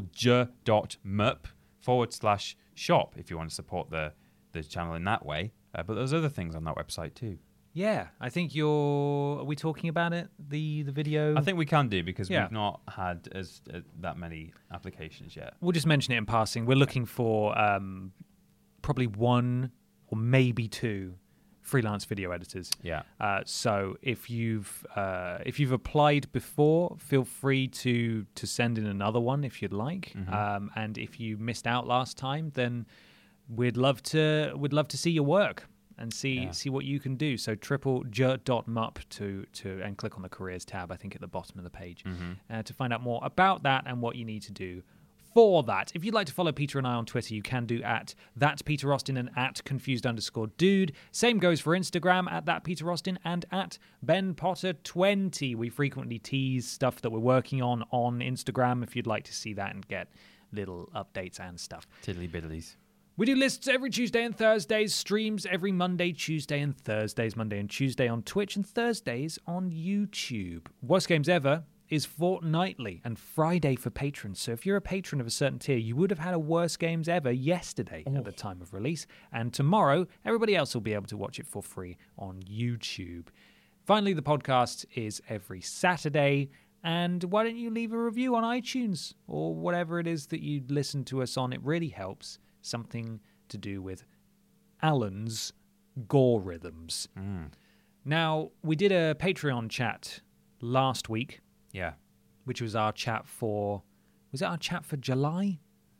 triplej.mup forward slash shop if you want to support the, the channel in that way. Uh, but there's other things on that website too. Yeah, I think you're... Are we talking about it? The the video? I think we can do because Yeah. we've not had as uh, that many applications yet. We'll just mention it in passing. We're looking for um, probably one or maybe two freelance video editors. Yeah. Uh, so if you've uh, if you've applied before, feel free to to send in another one if you'd like. Mm-hmm. Um, and if you missed out last time, then we'd love to we'd love to see your work. and see Yeah. see what you can do. So triple j dot m u p to to and click on the careers tab, I think at the bottom of the page, Mm-hmm. uh, to find out more about that and what you need to do for that. If you'd like to follow Peter and I on Twitter, you can do at that Peter Austin and at confused underscore dude. Same goes for Instagram at that Peter Austin and at Ben Potter twenty. We frequently tease stuff that we're working on on Instagram if you'd like to see that and get little updates and stuff. Tiddly biddlies. We do lists every Tuesday and Thursdays, streams every Monday, Tuesday and Thursdays, Monday and Tuesday on Twitch and Thursdays on YouTube. Worst Games Ever is fortnightly and Friday for patrons. So if you're a patron of a certain tier, you would have had a Worst Games Ever yesterday oh. at the time of release. And tomorrow, everybody else will be able to watch it for free on YouTube. Finally, the podcast is every Saturday. And why don't you leave a review on iTunes or whatever it is that you listen to us on? It really helps. Something to do with Alan's gore rhythms. Mm. Now, we did a Patreon chat last week. Yeah. Which was our chat for... Was it our chat for July?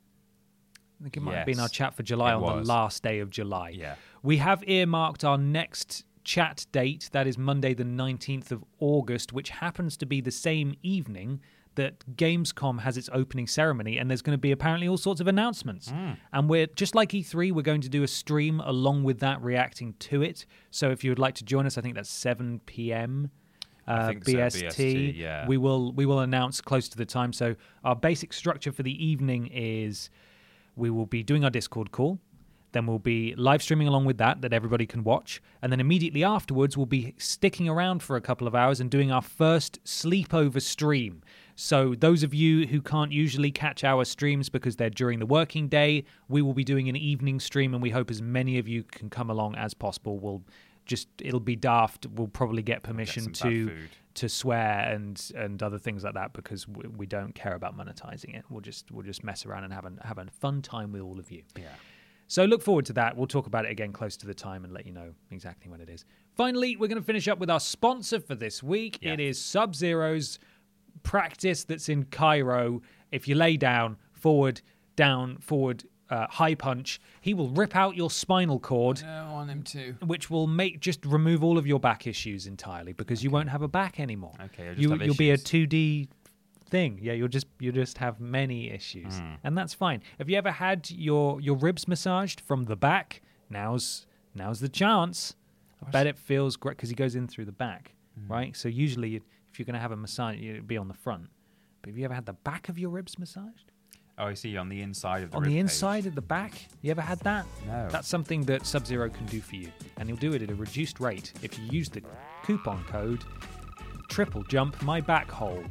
I think it might yes. have been our chat for July it on was. the last day of July. Yeah. We have earmarked our next chat date. That is Monday the nineteenth of August, which happens to be the same evening that Gamescom has its opening ceremony, and there's going to be apparently all sorts of announcements. Mm. And we're, just like E three, we're going to do a stream along with that, reacting to it. So if you would like to join us, I think that's seven p.m. Uh, think B S T. so, B S T, yeah. We will we will announce close to the time. So our basic structure for the evening is we will be doing our Discord call. Then we'll be live streaming along with that, that everybody can watch. And then immediately afterwards, we'll be sticking around for a couple of hours and doing our first sleepover stream. So those of you who can't usually catch our streams because they're during the working day, we will be doing an evening stream, and we hope as many of you can come along as possible. We'll just, it'll be daft. We'll probably get permission get to to swear and and other things like that because we, we don't care about monetizing it. We'll just we'll just mess around and have a, have a fun time with all of you. Yeah. So look forward to that. We'll talk about it again close to the time and let you know exactly when it is. Finally, we're going to finish up with our sponsor for this week. Yeah. It is Sub-Zero's practice that's in Cairo. If you lay down, forward, down, forward, uh, high punch, he will rip out your spinal cord. I don't want him to. Which will make just remove all of your back issues entirely because okay. you won't have a back anymore. Okay, I'll just you, have you'll issues. be a two D thing. Yeah, you'll just you just have many issues, mm. and that's fine. Have you ever had your your ribs massaged from the back? Now's now's the chance. I bet it feels great because he goes in through the back, mm. right? So usually, if you're going to have a massage, it'd be on the front. But have you ever had the back of your ribs massaged? Oh, I see. On the inside of the on rib the cage. inside of the back. You ever had that? No. That's something that Sub-Zero can do for you, and he'll do it at a reduced rate if you use the coupon code Triple Jump My Back Hole.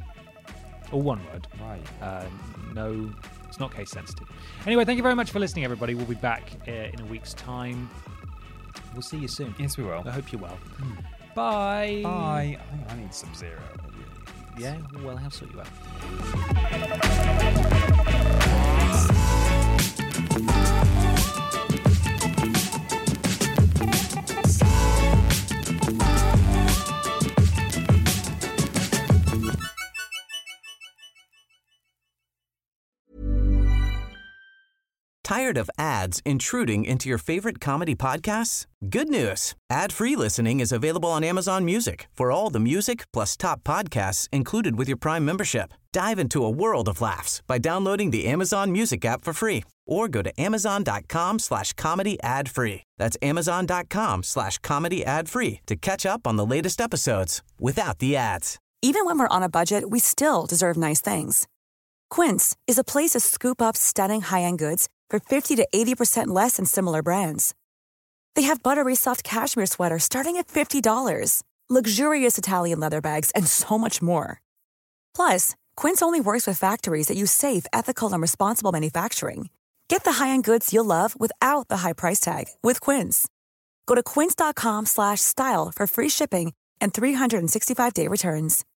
Or one word. Right. Uh, no, it's not case sensitive. Anyway, thank you very much for listening, everybody. We'll be back uh, in a week's time. We'll see you soon. Yes, we will. I hope you're well. Mm. Bye. Bye. I think I need Sub-Zero. Yeah, well, I'll sort you out. Tired of ads intruding into your favorite comedy podcasts? Good news. Ad-free listening is available on Amazon Music for all the music plus top podcasts included with your Prime membership. Dive into a world of laughs by downloading the Amazon Music app for free or go to amazon.com slash comedy ad free. That's amazon.com slash comedy ad free to catch up on the latest episodes without the ads. Even when we're on a budget, we still deserve nice things. Quince is a place to scoop up stunning high-end goods for fifty to eighty percent less than similar brands. They have buttery soft cashmere sweaters starting at fifty dollars, luxurious Italian leather bags, and so much more. Plus, Quince only works with factories that use safe, ethical, and responsible manufacturing. Get the high-end goods you'll love without the high price tag with Quince. Go to quince.com slash style for free shipping and three sixty-five day returns.